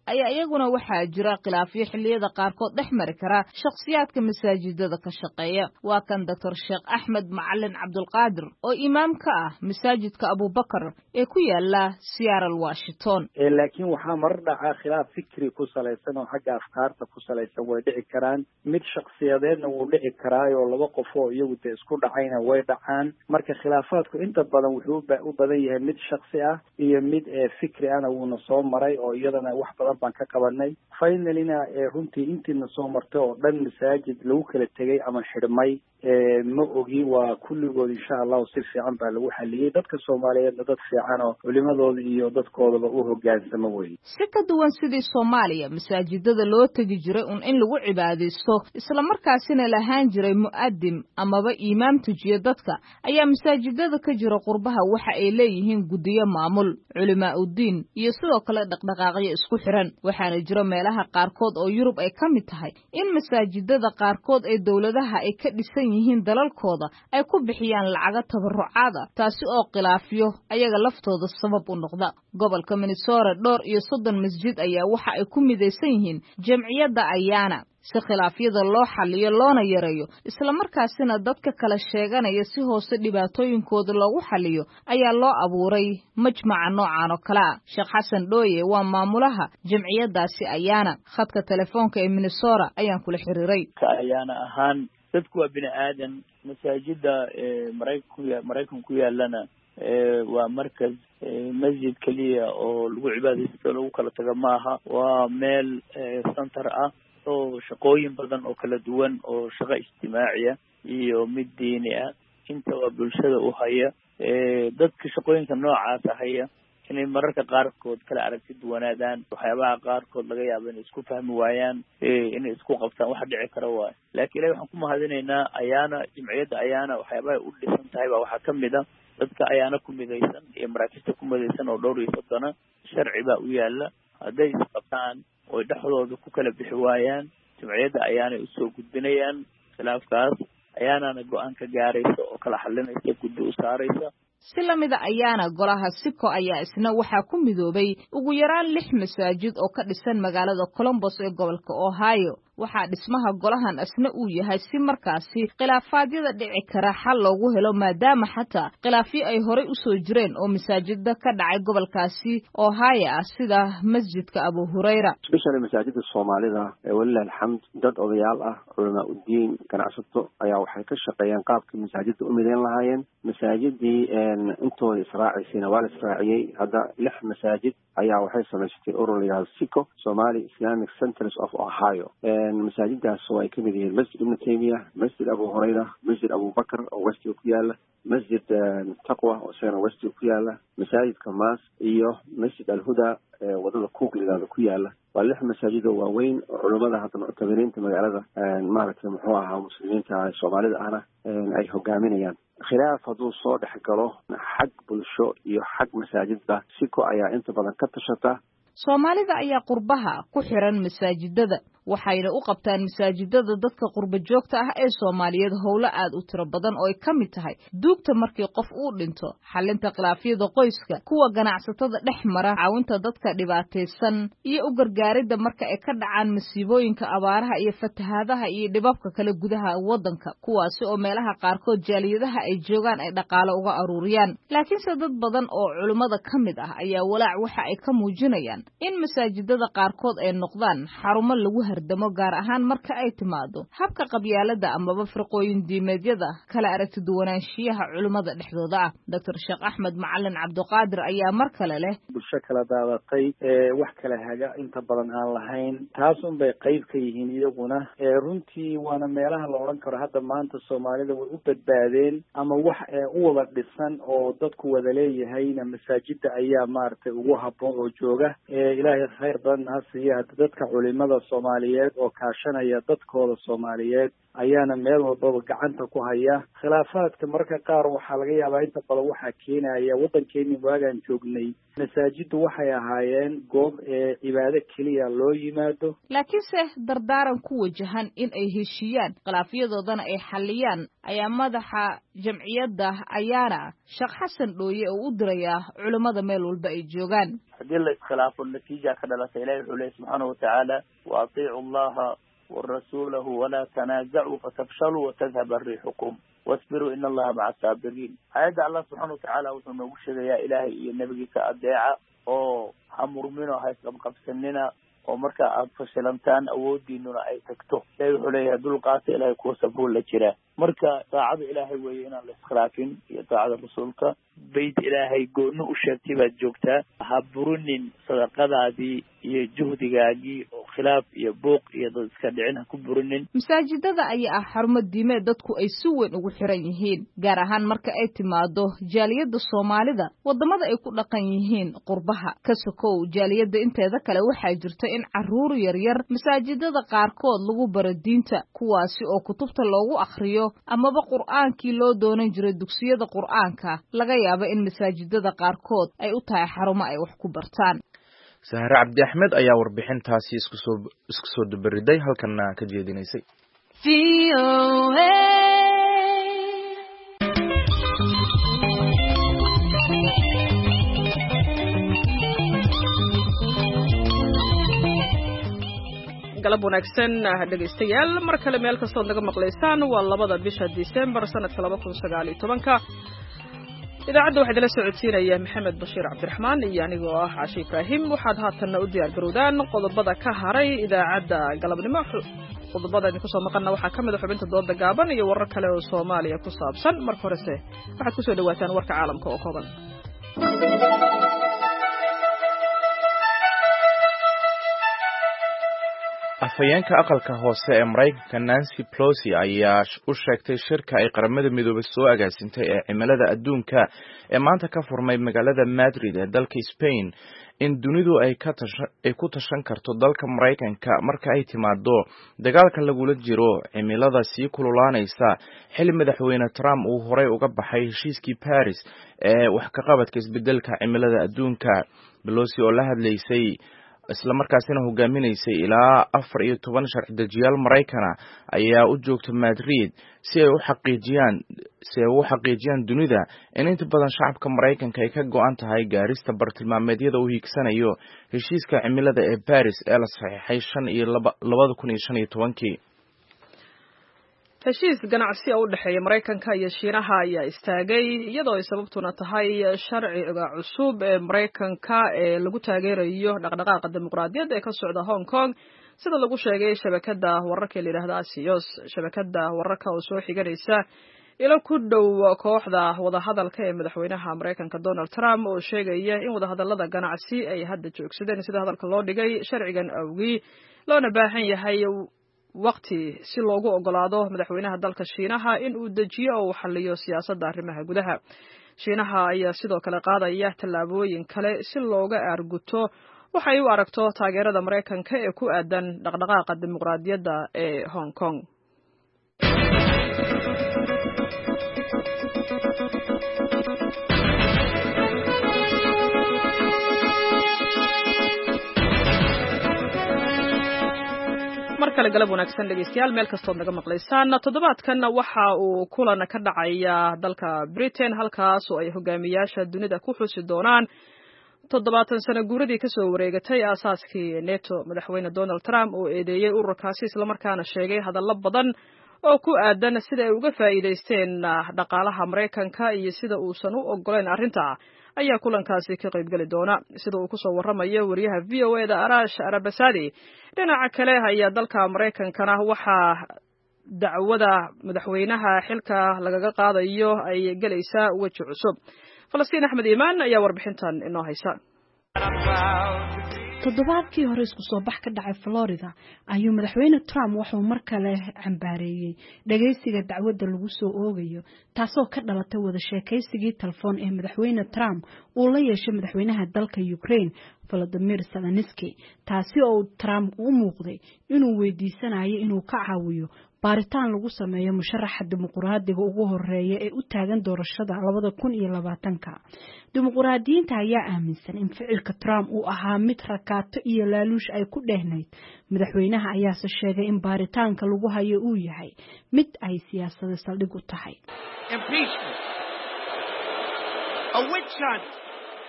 ayaa iyaguna waxaa jira khilaafyo xilliyada qaarkood dhex mari kara shakhsiyaadka masaajidada ka shaqeeya. waa kan doctor sheekh axmed macalin cabdulqaadir oo imaam ka ah masaajidka abubakar ee ku yaala Seattle Washington. laakiin waxaa marar dhacaa khilaaf fikri ku salaysan oo xagga afkaarta ku salaysan way dhici karaan, mid shakhsiyadeedna wuu dhici karaayo laba qof oo iyagu dee isku dhacayna way dhacaan. marka khilaafaadku inta badan wuxuu u badan yahay mid shakhsi ah iyo mid fikri ahna wuuna soo maray oo iyadana wax badan baan ka qabanay. finalina runtii intiina soo martay oo dhan masaajid lagu kala tegay ama xidhmay ma ogi, waa kulligood insha allahu si fiican baa lagu xaliyey. dadka soomaaliyeedna dad fiican oo culimadooda iyo dadkoodaba u hogaansamo weye. si ka duwan sidii Soomaaliya masaajidada loo tegi jiray un in lagu cibaadeysto isla markaasina lahaan jiray mu'addim amaba imaam tujiyo dadka, ayaa masaajidada ka jira qurbaha waxa ay leeyihiin guddiyo maamul, culimaa u diin iyo sidoo kale dhaqdhaqaaqyo isku xiran. waxaana jira meelaha qaarkood oo Yurub ay ka mid tahay in masaajidada qaarkood ee dawladaha ay ka dhisan yihiin dalalkooda ay ku bixiyaan lacaga tabarucaad ah, taasi oo khilaafyo ayaga laftooda sabab u noqda. gobolka Minnesota dhowr iyo soddon masjid ayaa waxa ay ku midaysan yihiin jamciyadda Ayaana si khilaafyada loo xalliyo loona yareeyo, isla markaasina dadka kala sheeganaya si hoose dhibaatooyinkooda loogu xalliyo ayaa loo abuuray majmaca noocan oo kale ah. Sheekh Xasan Dhooye waa maamulaha jamciyaddaasi Ayaana. khadka telefoonka ee Minnesota ayaan kula xiriiray. Ayaana ahaan dadku waa bini aadan. masaajida maraykan ku yaalana waa markaz masjid keliya oo lagu cibaadaysto lagu kala tago maaha. waa meel center ah oo shaqooyin badan oo kala duwan oo shaqo ijtimaaciya iyo mid diini ah inta waa bulshada u haya. dadka shaqooyinka noocaas haya inay mararka qaarkood kala aragti duwanaadaan, waxyaabaha qaarkood laga yaabo inay isku fahmi waayaan, inay isku qabtaan, wax dhici kara waayo. laakiin ilahi waxaan ku mahadinaynaa Ayaana, jimciyadda Ayaana waxyaabaha u dhisan tahay baa waxaa kamid ah dadka Ayaana ku midaysan iyo maraakista ku midaysan oo dhowr iyo soddona sharci baa u yaala. hadday isqabtaan oo dhexdooda ku kala bixi waayaan, jimciyadda Ayaana usoo gudbinayaan khilaafkaas, Ayaanana go-aan ka gaaraysa oo kala xalinaysa, guddi u saaraysa. si lamida Ayaana, golaha Siko ayaa isna waxaa ku midoobay ugu yaraan lix masaajid oo ka dhisan magaalada Columbus ee gobolka Ohio. waxaa dhismaha golahan asna uu yahay si markaasi khilaafaadyada dhici kara xal loogu helo, maadaama xataa khilaafyo ay horey u soo jireen oo masaajida ka dhacay gobolkaasi Ohio ah sida masjidka Abu Hurayra. especially masaajida Soomaalida ee walilah alxamd dad odayaal ah, culamaa u diin, ganacsato ayaa waxay ka shaqeeyeen qaabkii masaajida u midayn lahaayeen. masaajidii intooda israaciisayna waa la israaciyey. hadda lix masaajid ayaa waxay samaysatay urur la yidhahdo Siko, Somali Islamic Centers of Ohio. masaajidaas oo ay kamid yihiin masjid ibn Taymiya, masjid Abu Hurayra, masjid Abu Bakr oo westiga ku yaala, masjid Taqwa oo isagana westiga ku yaala, masaajidka Maas iyo masjid Al-Huda ee wadada Kuugligaada ku yaala. waa lix masaajid oo waaweyn oo culimada hadda muctabiriinta magaalada maaragtay muxuu ahaa muslimiinta Soomaalida ahna ay hogaaminayaan. khilaaf hadduu soo dhex galo xag bulsho iyo xag masaajidba, Siko ayaa inta badan ka tashata. Soomaalida ayaa qurbaha ku xiran masaajidada, waxayna u qabtaan masaajidada dadka qurba joogta ah ee Soomaaliyeed howlo aad u tiro badan oo ay ka mid tahay duugta markii qof uu dhinto, xalinta khilaafyada qoyska, kuwa ganacsatada dhex mara, caawinta dadka dhibaataysan iyo u gargaaridda marka ay ka dhacaan masiibooyinka abaaraha iyo fatahaadaha iyo dhibabka kale gudaha wadanka, kuwaasi oo meelaha qaarkood jaaliyadaha ay joogaan ay dhaqaale uga aruuriyaan. laakiinse dad badan oo culimada ka mid ah ayaa walaac waxa ay ka muujinayaan in masaajidada qaarkood ay noqdaan xarumo lagu hardamo, gaar ahaan marka ay timaado habka qabyaalada amaba firqooyin diimeedyada kala aragti duwanaanshiyaha culimada dhexdooda ah. doctor Sheekh Axmed Macalin Cabdulqaadir ayaa mar kale leh bulsho kala daadatay wax kala haga inta badan aan lahayn, taas un bay qayb ka yihiin iyaguna. runtii waana meelaha la odhan karo hadda maanta Soomaalida way u badbaadeen ama wax u wada dhisan oo dadku wada leeyahayna masaajida ayaa maaragtay ugu habboon oo jooga. ilaahay khayr badan ha siiya. dadka culimada Soomaaliyeed oo kaashanaya dadkooda Soomaaliyeed ayaana meel walbaba gacanta ku haya. khilaafaadka marka qaar waxaa laga yaabaa inta badan waxaa keenaya waddankeeni waagaan joognay masaajidu waxay ahaayeen goob ee cibaado keliya loo yimaado, laakiinse dardaaran ku wajahan in ay heshiiyaan khilaafyadoodana ay xalliyaan ayaa madaxa jamciyadda Ayaana Sheekh Xasan Dhooye oo u diraya culimada meel walba ay joogaan. haddii la iskhilaafo natiija ka dhalata ilahi wuxuu leeyahy subxaanahu watacaala wa atiicu allaha warasuulahu walaa tanaasacuu fatafshaluu watadhaba riixukum wasbiruu ina allaha maca asaabiriin. aayadda allah subxaana watacaala wuxuu noogu sheegayaa ilaahay iyo nebigiisa adeeca oo ha murmino ha isqabqabsanina oo marka aad fashilantaan awoodiinuna ay tagto. ilahi wuxuu leeyahay dulqaata ilahay kuwa sabruu la jiraa. marka daacada ilaahay weeye inaan la iskhilaafin iyo daacada rasuulka. bayt ilaahay gooni u sheegtay baad joogtaa, ha burinin sadaqadaadii iyo juhdigaagii oo khilaaf iyo buuq iyo dad iska dhicin ha ku burinin. masaajidada ayaa ah xarumo diimeed dadku ay si weyn ugu xiran yihiin, gaar ahaan marka ay timaado jaaliyadda Soomaalida wadamada ay ku dhaqan yihiin qurbaha. ka sokow jaaliyadda inteeda kale waxaa jirta in caruur yaryar masaajidada qaarkood lagu baro diinta, kuwaasi oo kutubta loogu akhriyo amaba qur'aankii loo doonan jiray dugsiyada qur'aanka laga yaabo in masaajidada qaarkood ay u tahay xarumo ay wax ku bartaan. Sahra Cabdi Axmed ayaa warbixintaasi isku soo isku soo dubariday halkana ka jeedinaysay. galab wanaagsan dhegeystayaal mar kale meel kasta oo naga maqlaysaan waa labada bisha December sanadka laba kun sagaal iyo toban idaacadda waxaa idila socodsiinaya Maxamed Bashiir Cabdiraxmaan iyo anigoo ah Caashi Ibraahim. waxaad haatan u diyaar garowdaan qodobada ka haray idaacadda galabnimo. qodobada idinku soo maqana waxaa ka mid ah xubinta dooda gaaban iyo warar kale oo Soomaaliya ku saabsan. marka horese waxaad ku soo dhawaataan warka caalamka oo kooban. afhayeenka aqalka hoose ee Mareykanka Nancy Pelosi ayaa u sheegtay shirka ay qaramada midoobay soo agaasintay ee cimilada adduunka ee maanta ka furmay magaalada Madrid ee dalka Spain in dunidu ay ka tashan ay ku tashan karto dalka Mareykanka marka ay timaado dagaalka lagula jiro cimilada sii kululaanaysa xilli madaxweyne Trump uu horey uga baxay heshiiskii Paris ee wax ka qabadka isbedelka cimilada adduunka. Pelosi oo la hadlaysay isla markaasina hogaaminaysay ilaa afar iyo toban sharci dejiyaal Mareykan ayaa u joogta Madrid si ay u xaqiijiyaan si ay u xaqiijiyaan dunida in inta badan shacabka Mareykanka ay ka go'an tahay gaarista bartilmaameedyada uu hiigsanayo heshiiska cimilada ee Paris ee la saxiixay shan iyo laba kun iyo shan iyo toban. heshiis ganacsi oo u dhaxeeya Mareykanka iyo Shiinaha ayaa istaagay iyadoo ay sababtuna tahay sharciga cusub ee Mareykanka ee lagu taageerayo dhaqdhaqaaqa dimuqraadiyadda ee ka socda Hong Kong, sida lagu sheegay shabakada wararka ee yiraahdo Axios. shabakada wararka oo soo xiganaysa ilo ku dhow kooxda wadahadalka ee madaxweynaha Mareykanka Donald Trump oo sheegaya in wadahadalada ganacsi ay hadda joogsadeen sida hadalka loo dhigay sharcigan awgii loona baahan yahay waqti si loogu ogolaado madaxweynaha dalka Shiinaha in uu dejiyo oo xalliyo siyaasadda arrimaha gudaha. Shiinaha ayaa sidoo kale qaadaya tallaabooyin kale si looga arguto waxay u aragto taageerada Mareykanka ee ku aadan dhaqdhaqaaqa dimuqraadiyadda ee Hong Kong. markale galab wanaagsan dhegeystayaal meel kasta oo naga maqlaysaan. toddobaadkan waxa uu kulan ka dhacaya dalka Britain halkaas oo ay hogaamiyaasha dunida ku xusi doonaan toddobaatan sano guuradii ka soo wareegatay aasaaskii NATO. madaxweyne Donald Trump oo eedeeyay ururkaasi isla markaana sheegay hadallo badan oo ku aadan sida ay uga faa'iideysteen dhaqaalaha Mareykanka iyo sida uusan u ogoleyn arrinta ayaa kulankaasi ka qayb gali doona, sida uu ku soo waramayo wariyaha V O A da Arash Arabasadi. dhinaca kale ayaa dalka Mareykankana waxaa dacwada madaxweynaha xilka lagaga qaadayo ay galaysaa waji cusub. Falastiin Axmed Iimaan ayaa warbixintan inoo haysa. toddobaadkii hore isku soo bax ka dhacay Florida ayuu madaxweyne Trump wuxuu mar kale cambaareeyay dhageysiga dacwadda lagu soo oogayo taasoo ka dhalatay wada sheekaysigii telefoon ee madaxweyne Trump uu la yeeshay madaxweynaha dalka Ukraine Volodymyr Zelensky, taasi oo Trump u muuqday inuu weydiisanayo inuu ka caawiyo baaritaan lagu sameeyo musharaxa dimuqraadiga ugu horeeya ee u taagan doorashada labada kun iyo labaatanka. dimuqraadiyiinta ayaa aaminsan in ficilka Trump uu ahaa mid rakaato iyo laaluush ay ku dhehnayd. madaxweynaha ayaase sheegay in baaritaanka lagu hayo uu yahay mid ay siyaasadda saldhig u tahay. Impeachment. A witch hunt.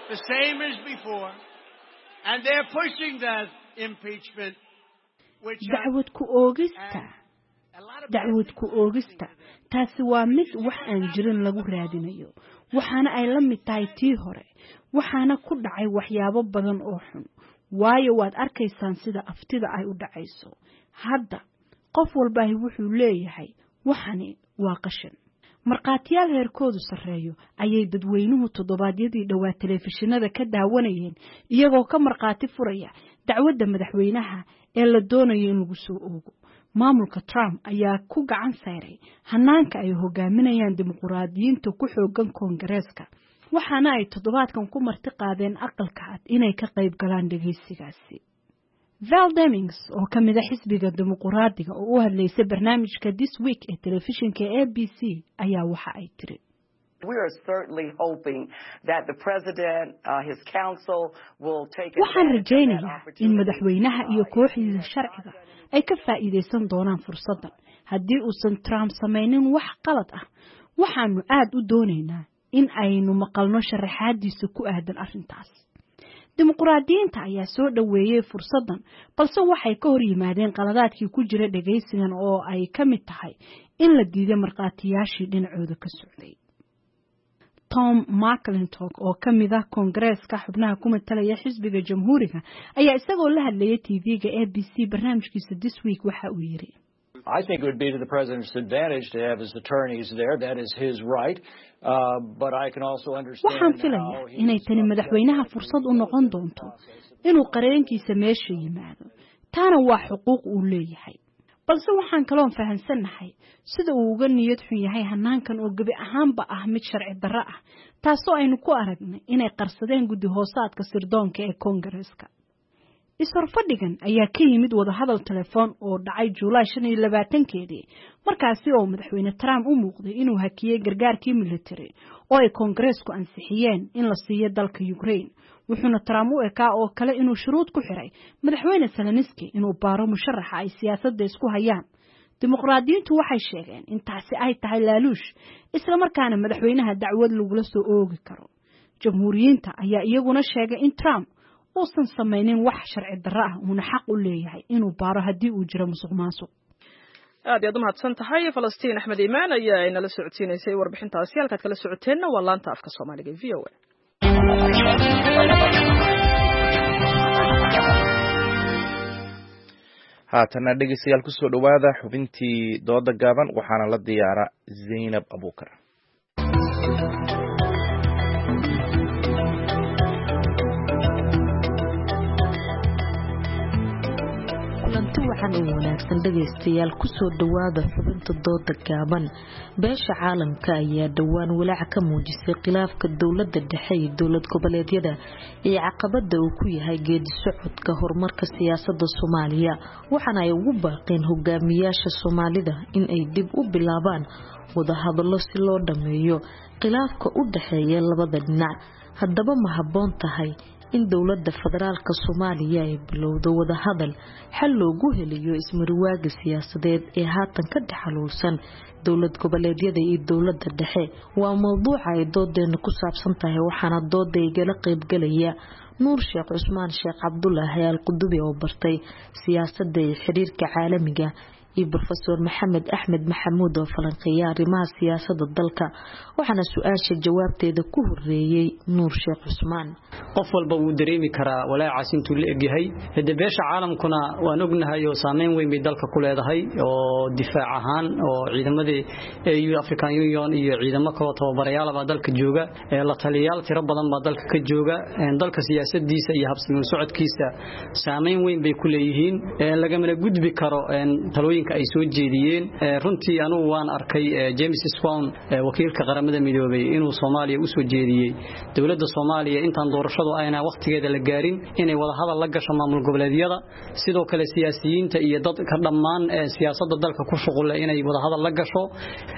the same as before, and they're pushing that impeachment, which dacwad ku oogista dacwad ku oogista taasi waa mid wax aan jirin lagu raadinayo waxaana ay la mid tahay tii hore waxaana ku dhacay waxyaabo badan oo xun waayo waad arkaysaan sida aftida ay u dhacayso hadda qof walba wuxuu leeyahay waxani waa qashin marqaatiyaal heerkoodu sareeyo ayay dadweynuhu toddobaadyadii dhawaa telefishinada ka daawanayeen iyagoo ka marqaati furaya dacwadda madaxweynaha ee la doonayo in lagu soo oogo maamulka Trump ayaa ku gacan sayray hanaanka ay hogaaminayaan dimuqraadiyiinta ku xoogan Koongareeska waxaana ay toddobaadkan ku marti qaadeen aqalka cad inay ka qayb galaan dhageysigaasi Val Demings oo ka mid ah xisbiga dimuqraadiga oo u hadlaysay barnaamijka This Week ee telefishinka A B C ayaa waxa ay tiri We are certainly hoping that the president, uh, his council will take waxaan rajaynayaa in madaxweynaha iyo kooxdiisa sharciga ay ka faa'iideysan doonaan fursadan haddii uusan Trump samaynin wax qalad ah waxaanu aad u doonaynaa in aynu maqalno sharaxaadiisa ku aadan arrintaas dimuqraadiyiinta ayaa soo dhaweeyay fursadan balse waxay ka hor yimaadeen qaladaadkii ku jira dhageysigan oo ay ka mid tahay in la diiday marqaatiyaashii dhinacooda ka socday Tom McClintock oo ka mid ah Koongareeska xubnaha ku matalaya xisbiga jamhuuriga ayaa isagoo la hadlayay T V-ga A B C barnaamijkiisa This Week waxa uu yiri I think it would be to the president's advantage to have his attorneys there. That is his right. Uh, but I can also understand waxaan filayaa inay tani madaxweynaha fursad u noqon doonto inuu qareenkiisa meesha yimaado taana waa xuquuq uu leeyahay balse waxaan kaloon fahansanahay sida uu uga niyad xun yahay hanaankan oo gabi ahaanba ah mid sharci darro ah taasoo aynu ku aragnay inay qarsadeen guddi hoosaadka sirdoonka ee Koongareeska isarfadhigan ayaa ka yimid wada hadal telefoon oo dhacay Juulaay shan iyo labaatankeedii markaasi oo madaxweyne Trump u muuqday inuu hakiyay gargaarkii military oo ay Koongareesku ansixiyeen in la siiyo dalka Ukraine wuxuuna Trump u ekaa oo kale inuu shuruud ku xiray madaxweyne Zelensky inuu baaro musharaxa ay siyaasadda isku hayaan dimuqraadiyiintu waxay sheegeen in taasi ay tahay laaluush isla markaana madaxweynaha dacwad lagula soo oogi karo jamhuuriyiinta ayaa iyaguna sheegay in Trump uusan samaynin wax sharci darro ah uuna xaq u leeyahay inuu baaro haddii uu jiro musuqmaasuq aad iyo aad u mahadsan tahay Falastiin Axmed Iimaan ayaa inala socodsiinaysay warbixintaasi halkaad kala socoteenna waa laanta afka Soomaaliga V O A haatana dhegeystayaal ku soo dhawaada xubintii dooda gaaban waxaana la diyaaraa Zainab Abuukar waxaan u wanaagsan dhageystayaal ku soo dhawaada xubinta dooda gaaban beesha caalamka ayaa dhawaan walaac ka muujisay khilaafka dowladda dhexe iyo dowlad goboleedyada ee caqabada uu ku yahay geedi socodka horumarka siyaasadda Soomaaliya waxaana ay ugu baaqeen hogaamiyaasha Soomaalida in ay dib u bilaabaan wada hadallo si loo dhameeyo khilaafka u dhaxeeya labada dhinac haddaba ma habboon tahay in dowladda federaalka Soomaaliya ay bilowdo wada hadal xal loogu helayo ismarwaaga siyaasadeed ee haatan ka dhaxalulsan dowlad goboleedyada iyo dowladda dhexe waa mowduuca ay doodeena ku saabsan tahay waxaana doodayga la qayb galaya Nuur Sheekh Cusmaan Sheekh Cabdullaahi Al-Qudubi oo bartay siyaasadda iyo xiriirka caalamiga iyo Professor Maxamed Axmed Maxamuud oo falanqeeya arrimaha siyaasadda dalka waxaana su'aasha jawaabteeda ku horeeyay Nuur Sheekh Cusmaan qof walba uu dareemi karaa walaacaas intuu la egyahay beesha caalamkuna waan ognahay oo saameyn weyn bay dalka ku leedahay oo difaac ahaan oo ciidamadii E U African Union iyo ciidamo kale tababarayaal baa dalka jooga ee la taliyaal tiro badan baa dalka ka jooga dalka siyaasadiisa iyo habsami socodkiisa saameyn weyn bay ku leeyihiin laga mana gudbi karo talooyin ay soo jeediyeen runtii anu waan arkay James Swan wakiilka qaramada midoobay inuu Soomaaliya u soo jeediyay dawladda Soomaaliya intaan doorashadu ayna waqtigeeda la gaarin inay wada hadal la gasho maamul goboleedyada sidoo kale siyaasiyiinta iyo dadka dhammaan siyaasadda dalka ku shuqul leh inay wada hadal la gasho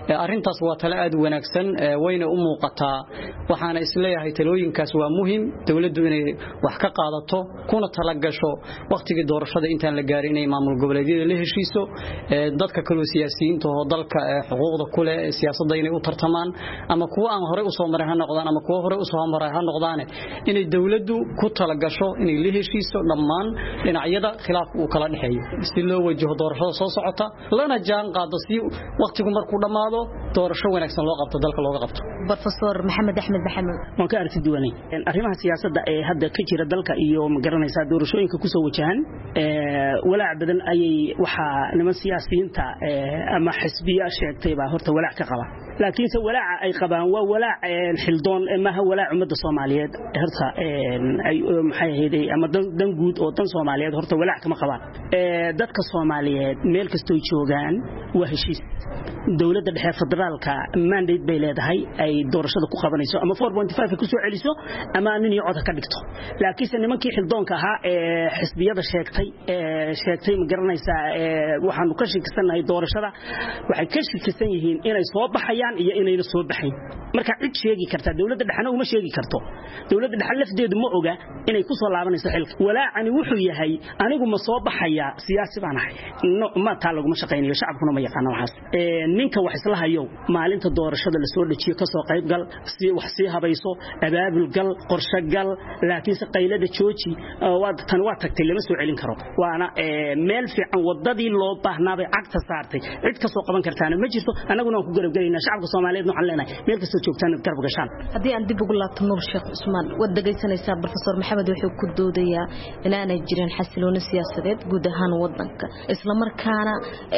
arrintaas waa tala aad u wanaagsan wayna u muuqataa waxaana isleeyahay talooyinkaas waa muhiim dawladdu inay wax ka qaadato kuna tala gasho waqtiga doorashada intaan la gaarin inay maamul goboleedyada la heshiiso dadka kale siyaasiyiinta oo dalka xuquuqda ku leh siyaasadda inay u tartamaan ama kuwa aan hore u soo maray ha noqdaan ama kuwa hore u soo maray ha noqdaan inay dawladdu ku tala gasho inay la heshiiso dhammaan dhinacyada khilaaf uu kala dhaxeeyo si loo wajaho doorashada soo socota lana jaan qaado si waqtigu markuu dhamaado doorasho wanaagsan loo qabto dalka looga qabto Professor Maxamed Axmed Maxamed waan ka aragti duwanay arrimaha siyaasadda ee hadda ka jira dalka iyo ma garanaysaa doorashooyinka ku soo wajahan ee walaac badan ayay waxa niman siyaasiyiinta ama xisbiya sheegtay baa horta walaac ka qaba laakiin se walaaca ay qabaan waa walaac xildoon ma ha walaac ummadda Soomaaliyeed horta ay maxay ahaydey ama dan guud oo dan Soomaaliyeed horta walaac kama qabaan ee dadka Soomaaliyeed meel kasto ay joogaan waa heshiis dawladda dhexe federaalka mandate bay leedahay ay doorashada ku qabanayso ama four point five ku soo celiso ama nin iyo cod ka dhigto laakiin se nimankii xildoonka ahaa ee xisbiyada sheegtay ee sheegtay ma garanaysaa waxaanu ka shakisanahay doorashada waxay ka shakisan yihiin inay soo baxayaan iyo inayna soo baxayn marka cid sheegi karta dawladda dhexna uma sheegi karto dawladda dhexe lafdeedu ma oga inay ku soo laabanayso xilka walaacani wuxuu yahay anigu ma soo baxaya siyaasi baan ahay no ma taa lagu ma shaqeynayo shacabkuna ma yaqaan waxaas ee ninka wax isla hayo maalinta doorashada la soo dhajiyo ka soo qayb gal si wax si habayso abaabul gal qorshe gal laakiin se qaylada jooji waa tan waa tagtay lama soo celin karo waana meel fiican wadadii loo baahnaa bay cagta saartay cid ka soo qaban kartaana ma jirto anaguna ku garab galeynaa shacabka Soomaaliyeed waxaan leenahay meel kasta joogtaan garab gashaan hadii aan dib ugu laabto Nuur Sheekh Usmaan wad dhageysanaysaa Professor Maxamed wuxuu ku doodayaa inaanay jirin xasilooni siyaasadeed guud ahaan wadanka isla markaana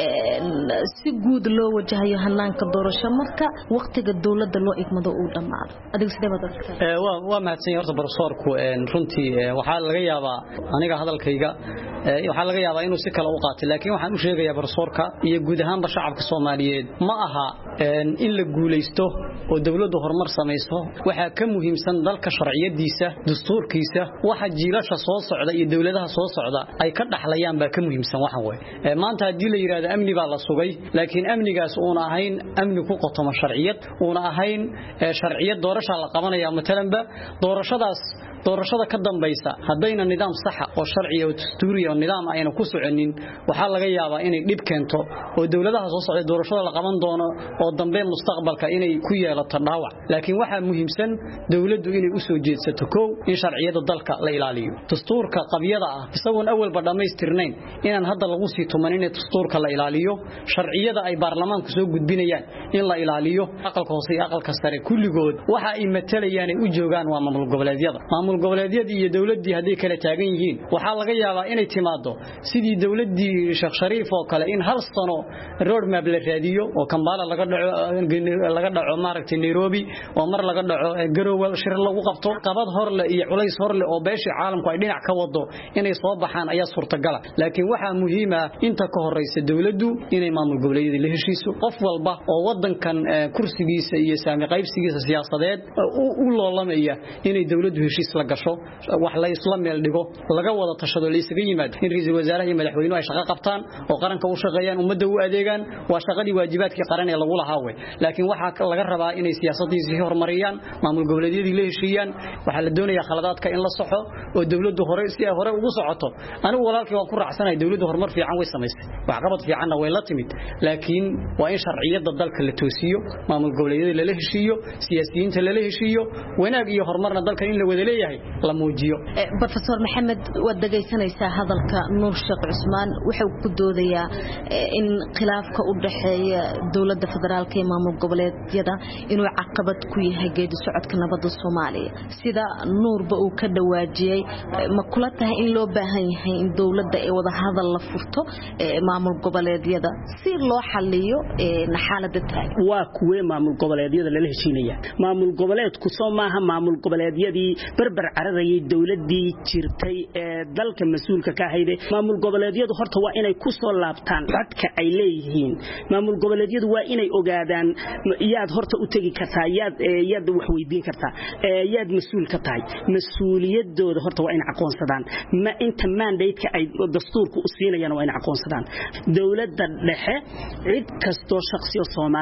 si guud loo wajahayo hanaanka doorasho marka waqtiga dawladda loo igmado uu dhamaado adiga sidee baad ee waa waa mahadsan horta professorku een runtii waxa laga yaabaa aniga hadalkayga waxa laga yaabaa inuu si kale u qaato laakiin waxaan u sheegayaa professorka iyo guud ahaan shacabka Soomaaliyeed ma aha in la guuleysto oo dawladdu horumar sameeyso waxa ka muhiimsan dalka sharciyadiisa dastuurkiisa waxa jiilasha soo socda iyo dawladaha soo socda ay ka dhaxlayaan baa ka muhiimsan waxa way maanta hadii la yiraahdo amni baa la sugay laakiin amnigaas uu ahayn amni ku qotoma sharciyad uu ahayn sharciyad doorasho la qabanaya matalanba doorashadaas doorashada ka dambaysa hadayna nidaam sax ah oo sharci iyo dastuuri oo nidaam ayna ku soconin waxa laga yaabaa inay dib keento oo dawladaha soo socda doorashada la qaban doono oo dambe mustaqbalka inay ku yeelato dhaawac laakiin waxa muhiimsan dawladdu inay u soo jeedsato koow in sharciyada dalka la ilaaliyo dastuurka qabyada ah isagoon awalba dhameystirnayn inaan hadda lagu sii tumanin dastuurka la ilaaliyo sharciyada ay baarlamaanku soo gudbinayaan in la ilaaliyo aqalka hoose iyo aqalka sare kulligood waxa ay matalayaan ay u joogaan waa maamul goboleedyada maamul goboleedyada iyo dawladii hadii kala taagan yihiin waxa laga yaabaa inay timaado sidii dawladii Sheekh Shariif oo kale in hal sano road map la raadiyo oo Kampala laga dhaco laga dhaco maaragtay Nairobi oo mar laga dhaco Garowe shir lagu qabto qabad horle iyo culays horle oo beesha caalamku ay dhinac ka wado inay soo baxaan ayaa suurtagal laakiin waxa muhiim ah inta ka horeysa dawladdu inay maamul goboleedyada la heshiiso qof walba oo wadankan kursigiisa iyo saami qaybsigiisa siyaasadeed u loolamaya inay dawladdu heshiis la gasho wax la isla meel dhigo laga wada tashado la isaga yimaado in ra'iisul wasaaraha iyo madaxweynuhu ay shaqo qabtaan oo qaranka u shaqeeyaan ummadda u adeegaan waa shaqadii waajibaadkii qaran ee lagu lahaa way laakiin waxa laga rabaa inay siyaasadiisa horumariyaan maamul goboleedyada la heshiiyaan waxa la doonayaa khaladaadka in la saxo oo dawladdu hore si ay hore ugu socoto anigu walaalkii waan ku raacsanahay dawladdu horumar fiican way samaysay wax qabad fiicanna way la timid laakiin waa in sharciyada dalka la toosiyo maamul goboleedyada la heshiiyo siyaasiyiinta la heshiiyo wanaag iyo horumarna dalka in la wada leeyahay la muujiyo Professor Maxamed wad dhageysanaysaa hadalka Nuur Sheekh Usmaan wuxuu ku doodayaa in khilaafka u dhaxeeya dawladda federaalka iyo maamul goboleedyada inuu caqabad ku yahay geedi socodka nabadda Soomaaliya sida Nuurba uu ka dhawaajiyay ma kula tahay in loo baahan yahay in dawladda ay wada hadal la furto maamul goboleedyada si loo xalliyo xaaladda taag waa kuwe maamul goboleedyada la heshiinaya maamul goboleedku soo maaha maamul goboleedyadii barbar cararayay dawladii jirtay ee dalka mas'uulka ka hayday maamul goboleedyadu horta waa inay ku soo laabtaan dadka ay leeyihiin maamul goboleedyadu waa inay ogaadaan yaad horta u tagi kartaa yaad yaad wax weydiin kartaa yaad mas'uul ka tahay mas'uuliyadooda horta waa in aqoonsadaan ma inta mandate-ka ay dastuurku u siinayaan waa in aqoonsadaan dawladda dhexe cid kasto shakhsiyo Soomaali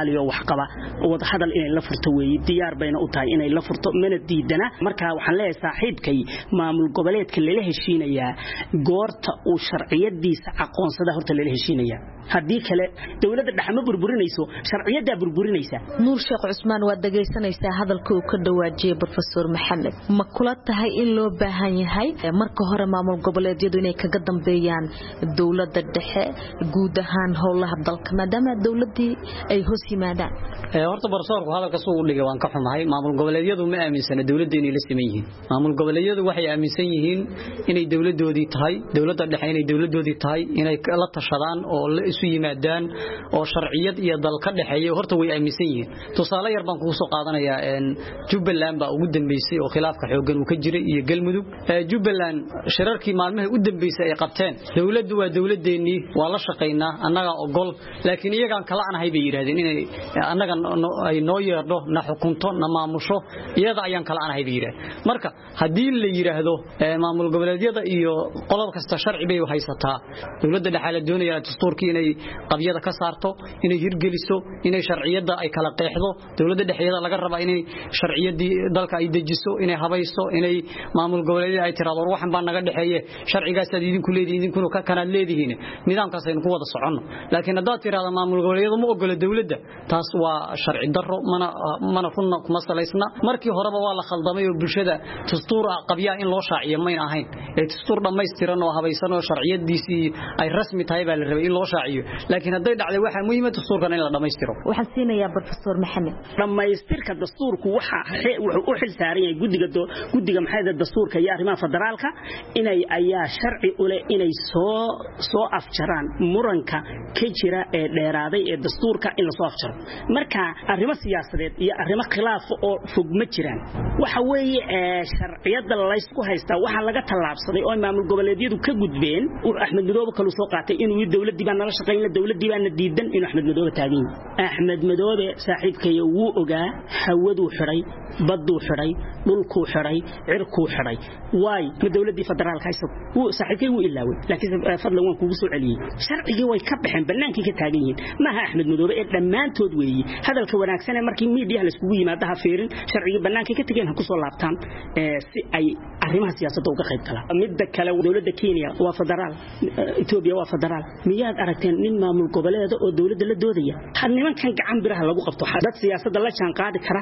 Soomaaliya wax qaba wada hadal inay la furto weey diyaar bayna u tahay inay la furto mana diidana marka waxaan leeyahay saaxiibkay maamul goboleedka la heshiinaya goorta uu sharciyadiisa aqoonsada horta la heshiinaya hadii kale dawladda dhaxma burburinayso sharciyada burburinaysa Nuur Sheekh Cusmaan waa dhageysanaysaa hadalka uu ka dhawaajiyay Professor Maxamed ma kula tahay in loo baahan yahay marka hore maamul goboleedyadu inay kaga dambeeyaan dawladda dhexe guud ahaan howlaha dalka maadaama dawladii ay hoos yimaadaan ee horta barsoorku hadalka soo u dhigay waan ka xumahay maamul goboleedyadu ma aaminsana dawladda inay la sameeyeen maamul goboleedyadu waxay aaminsan yihiin inay dawladoodii tahay dawladda dhexe inay dawladoodii tahay inay la tashadaan oo la isu yimaadaan oo sharciyad iyo dal ka dhaxeeyo horta way aaminsan yihiin tusaale yar baan ku soo qaadanayaa in Jubbaland baa ugu dambeysay oo khilaafka xoogan uu ka jiray iyo galmudug Jubbaland shirarkii maalmaha u dambeysay ay qabteen dawladdu waa dawladeennii waa la shaqeynaa annaga ogol laakiin iyagaan kala anahay bay yiraahdeen inay annaga ay noo yeerdo na xukunto na maamusho iyada ayaan kala anahay bay yiraahdeen marka hadii la yiraahdo maamul goboleedyada iyo qolob kasta sharci bay haysataa dawladda dhexe la doonaya dastuurkii inay qabyada ka saarto inay hirgeliso inay sharciyada ay kala qeexdo dawladda dhexdeeda laga rabaa inay sharciyadii dalka ay dejiso inay habaysto inay maamul goboleedyada ay tiraado waxan baa naga dhaxeeyay sharcigaas aad idinku leedihiin idinku ka kanaad leedihiin nidaamkaas aynu ku wada socono laakiin hadaad tiraado maamul goboleedyadu ma ogola dawladda taas waa sharci darro mana mana runna kuma salaysna markii horeba waa la khaldamay oo bulshada dastuur qabya in loo shaaciyo ma ahayn ee dastuur dhameystiran oo habaysan oo sharciyadiisii ay rasmi tahay baa la rabay in loo shaaciyo laakiin haday dhacday waxa muhiim ah dastuurkan in la dhameystiro waxaan siinayaa Professor Maxamed dhamaystirka dastuurku waxa wuxuu u xil saaran yahay gudiga gudiga maxayda dastuurka iyo arrimaha federaalka inay ayaa sharci u leh inay soo soo afjaraan muranka ka jira ee dheeraaday ee dastuurka in la soo afjaro marka arrimo siyaasadeed iyo arrimo khilaaf oo fog ma jiraan waxa weeye sharciyada la isku haysta waxa laga talaabsaday oo maamul goboleedyadu ka gudbeen uu Axmed Madoobe kala soo qaatay inuu dawladii baa nala shaqeynaa dawladii baa diidan inuu Axmed Madoobe taagin Axmed Madoobe saaxiibkay wuu ogaa hawadu xiray baddu xiray dhulku xiray cirku xiray way ma dawladii federaalka hayso uu saaxiibkay wuu ilaaway laakiin fadlan waan kugu soo celiyay sharcigi way ka baxeen banaankii ka taagan yihiin ma aha Axmed Madoobe ee dhamaantood weeyii hadalka wanaagsan ee markii media la isku yimaado ha feerin sharcigi banaankii ka tageen ha ku soo laabtaan si ay arrimaha siyaasadda uga qayb galaan midda kale dawladda Kenya waa federaal Ethiopia waa federaal miyaad aragteen nin maamul goboleed oo dawladda la doodaya had nimankan gacan biraha lagu qabto dad siyaasadda la jaan qaadi kara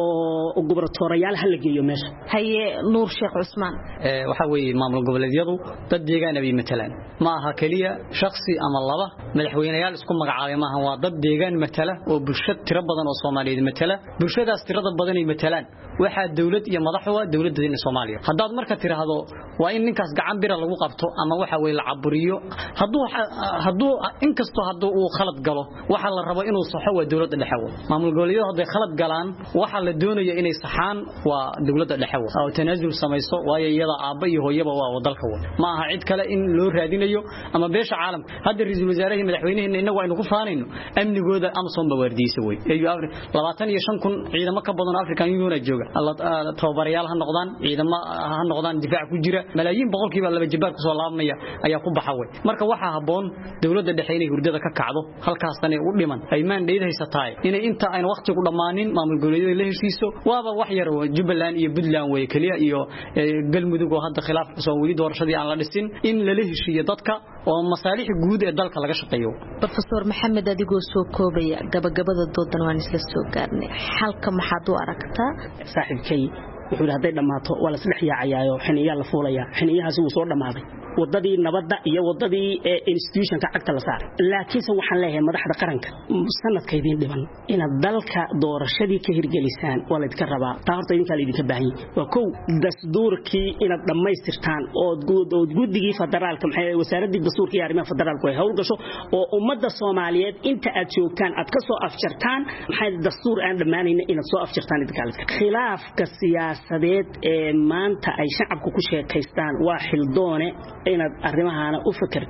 oo gobernatorayaal hal geeyo meesha haye Nuur Sheekh Cusmaan ee waxa weeye maamul goboleedyadu dad deegaan ay matalaan ma aha kaliya shakhsi ama laba madaxweynayaal isku magacaabay ma aha waa dad deegaan matala oo bulshada tiro badan oo Soomaaliyeed matala bulshadaas tirada badan ay matalaan waxa dawlad iyo madaxweyne dawladda Soomaaliya hadaad marka tiraahdo waa in ninkaas gacan bira lagu qabto ama waxa way la caburiyo haduu haduu inkastoo haduu uu khalad galo waxa la rabo inuu saxo waa dawladda dhexe maamul goboleedyadu haday khalad galaan waxa la doonayo inay saxaan waa dawladda dhexe oo tanaasul samayso waayo iyada aabba iyo hooyaba waa wadalka ma aha cid kale in loo raadinayo ama beesha caalam hadda ra'iisul wasaaraha madaxweynaha inagu aynu ku faanayno amnigooda Amazon ba wardiisa way labaatan iyo shan kun ciidamo ka badan African Union jooga tababarayaal ha noqdaan ciidamo ha noqdaan difaac ku jira malaayiin boqolkiiba laba jibaar ku soo laabmaya ayaa ku baxay marka waxa haboon dawladda dhexe inay hurdada ka kacdo halkaasna u dhiman ay maan dheed haysataay inay inta ayna waqti ku dhamaanin maamul goboleedyada la heshiiso waaba wax yar oo Jubbaland iyo Puntland way kaliya iyo galmudug oo hadda khilaaf soo wali doorashadii aan la dhisin in la heshiiyo dadka oo masaalix guud ee dalka laga shaqeeyo Professor Maxamed adigoo soo koobaya gabagabada doodan waan isla soo gaarnay halka maxaad u aragtaa saaxiibkay wuxuu haday dhamaato wala saddex yaacayaayo xiniya la fuulaya xiniyahaas uu soo dhamaaday wadadii nabadda iyo wadadii institutionka cagta la saaray laakiin se waxaan leeyahay madaxda qaranka sanadkaydin dhiban in dalka doorashadii ka hirgelisaan wala idinka rabaa taa horta idinka la idinka baahan waa kow dastuurkii inaad dhamaystirtaan oo gudigii federaalka maxay wasaaradii dastuurka iyo arrimaha federaalka ay hawl gasho oo ummadda Soomaaliyeed inta aad joogtaan aad ka soo afjartaan maxay dastuur aan dhamaanayna inaad soo afjartaan idinka khilaafka siyaasadeed ee maanta ay shacabku ku sheekaystaan waa xildoone inaad arrimahaana u fikirtaan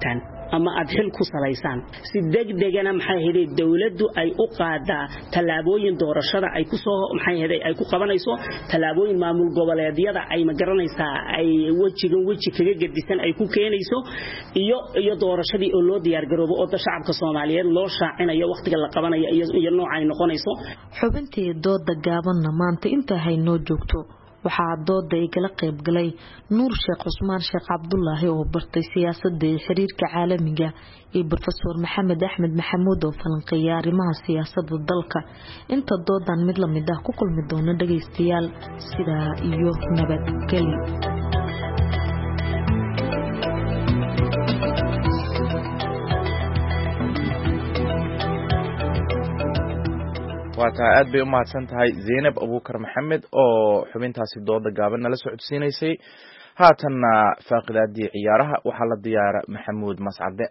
ama aad xil ku salaysaan si degdegana maxay ahayd dawladdu ay u qaadaa talaabooyin doorashada ay ku soo maxay ahayd ay ku qabanayso talaabooyin maamul goboleedyada ay ma garanaysaa ay wajigan waji kaga gedisan ay ku keenayso iyo iyo doorashadii oo loo diyaar garoobo oo shacabka Soomaaliyeed loo shaacinayo waqtiga la qabanayo iyo nooc ay noqonayso xubintii dooda gaabanna maanta inta haynoo joogto waxaa dooda ay kala qayb galay Nuur Sheekh Cusmaan Sheekh Cabdullaahi oo bartay siyaasadda iyo xiriirka caalamiga iyo Professor Maxamed Axmed Maxamuud oo falanqeeya arrimaha siyaasadda dalka inta doodan mid la mid ah ku kulmi doona dhageystayaal sida iyo nabadgelyo waata aad bay u mahadsan tahay Zainab Abuukar Maxamed oo xubintaasi dooda gaaban nala socodsiinaysay haatanna faaqidaadii ciyaaraha waxaa la diyaara Maxamuud Mascade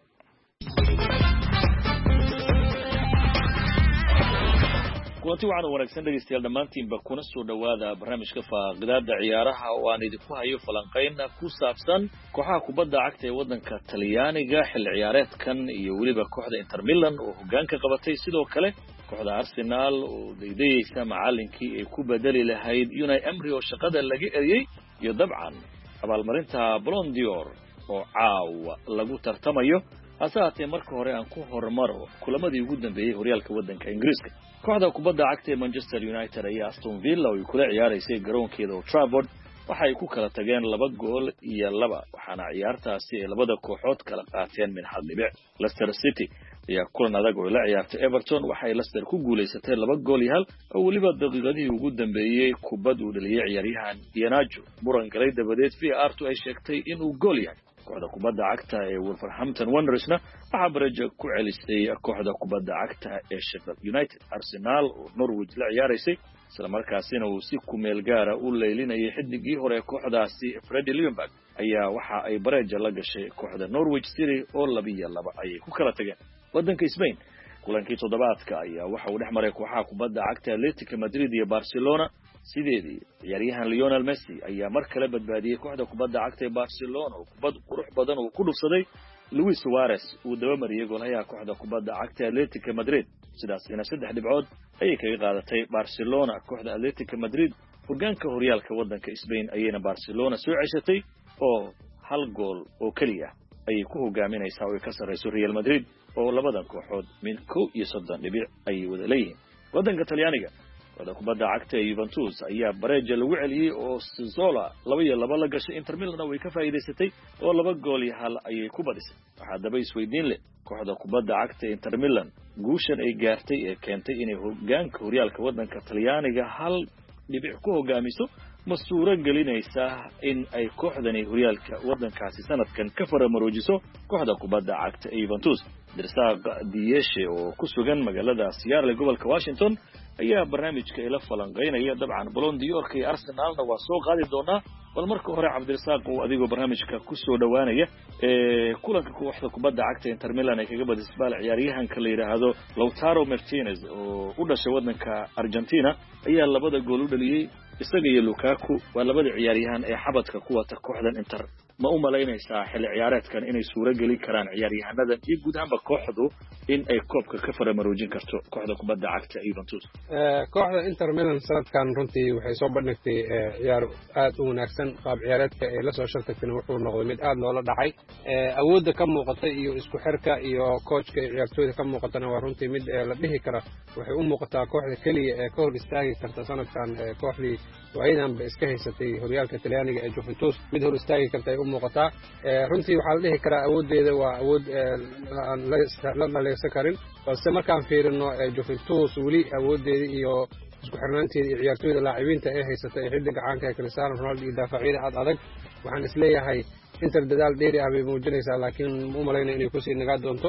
kulanti waxaan wanaagsan dhegeystayaal dhammaantiinba kuna soo dhawaada barnaamijka faaqidaada ciyaaraha oo aan idinku hayo falanqayn ku saabsan kooxaha kubadda cagta ee waddanka Talyaaniga xilli ciyaareedkan iyo weliba kooxda Inter Milan oo hoggaanka qabatay sidoo kale kooxda Arsenal oo deydayaysa macallinkii ay ku bedeli lahayd Unai Emery oo shaqada laga eriyay iyo dabcan abaalmarinta Ballon d'Or oo caawa lagu tartamayo hase haatee marka hore aan ku hormaro kulamadii ugu dambeeyay horyaalka waddanka Ingiriiska kooxda kubadda cagta ee Manchester United ayaa Aston Villa oo kula ciyaaraysay garoonkeeda Old Trafford waxa ay ku kala tageen laba gool iyo laba waxaana ciyaartaasi ay labada kooxood kala qaateen min hal dhibic Leicester City ayaa kulan adag oo la ciyaartay Everton waxa ay Leicester ku guuleysatay laba gool iyo hal oo waliba daqiiqadii ugu dambeeyay kubad uu dhaliyay ciyaaryahan Iheanacho muran galay dabadeed V R ay sheegtay inuu gool yahay kooxda kubadda cagta ee Wolverhampton Wanderersna waxa baraja ku celisay kooxda kubadda cagta ee Sheffield United Arsenal oo Norwich la ciyaaraysay isla markaasina uu si ku meel gaara u leelinayay xidigii hore kooxdaasi Freddie Ljungberg ayaa waxa ay baraja la gashay kooxda Norwich City oo laba iyo laba ay ku kala tageen waddanka Spain kulankii toddobaadka ayaa waxa uu dhex maray kooxaha kubadda cagta Atletico Madrid iyo Barcelona sideedii ciyaaryahan Lionel Messi ayaa mar kale badbaadiyay kooxda kubadda cagta ee Barcelona oo kubad qurux badan oo ku dhufsaday Luis Suarez uu daba mariyay goolaha kooxda kubadda cagta Atletico Madrid sidaas ina saddex dhibcood ayay kaga qaadatay Barcelona kooxda Atletico Madrid hoggaanka horyaalka waddanka Spain ayayna Barcelona soo ceshatay oo hal gool oo kaliya ay ku hogaaminaysaa oo ka sareyso Real Madrid oo labadan kooxood min kow iyo soddon dhibic ay wada leeyihiin waddanka Talyaaniga kooxda kubadda cagta ee Juventus ayaa bareja lagu celiyay oo Sassuolo laba iyo laba la gashay Inter Milan way ka faa'iideysatay oo laba gool iyo hal ayay ku badisay waxa daba isweydiin leh kooxda kubadda cagta ee Inter Milan guushan ay gaartay ee keentay inay hoggaanka horyaalka waddanka Talyaaniga hal dhibic ku hogaamiso ma suura gelinaysaa in ay kooxdani horyaalka waddankaasi sanadkan ka faramaroojiso kooxda kubadda cagta ee Juventus Dirsaaq Diyeeshe oo ku sugan magaalada Seattle gobolka Washington ayaa barnaamijka ila falanqeynaya dabcan Ballon d'Or iyo Arsenalna waa soo qaadi doonaa bal marka hore Cabdirasaaq oo adigoo barnaamijka ku soo dhawaanaya ee kulanka kooxda kubadda cagta Inter Milan ay kaga badisay bal ciyaaryahanka la yiraahdo Lautaro Martinez oo u dhashay waddanka Argentina ayaa labada gool u dhaliyay isaga iyo Lukaku waa labada ciyaaryahan ee xabadka ku wata kooxdan Inter ma u malaynaysaa xilli ciyaareedkan inay suura gali karaan ciyaaryahanada iyo guud ahaanba kooxdu in ay koobka ka faramaroojin karto kooxda kubadda cagta Juventus ee kooxda Inter Milan sanadkan runtii waxay soo bandhigtay ciyaar aad u wanaagsan qaab ciyaareedka ee la soo shartagtay wuxuu noqday mid aad loola dhacay ee awoodda ka muuqatay iyo isku xirka iyo coachka ciyaartooyda ka muuqatana waa runtii mid la dhihi kara waxay u muuqataa kooxda kaliya ee ka hor istaagi karta sanadkan kooxdii waayadan ba iska haysatay horyaalka Talyaaniga ee Juventus mid hor istaagi karta ay u muuqataa runtii waxa la dhihi karaa awoodeeda waa awood aan la maleeysan karin balse markaan fiirino Juventus wali awoodeeda iyo isku xirnaanteeda iyo ciyaartooyda laacibiinta ee haysatay xidig gacanka ee Cristiano Ronaldo iyo daafacyada aad adag waxaan isleeyahay Inter dadaal dheeri ah bay muujinaysaa laakiin u malaynaa inay ku sii nagaa doonto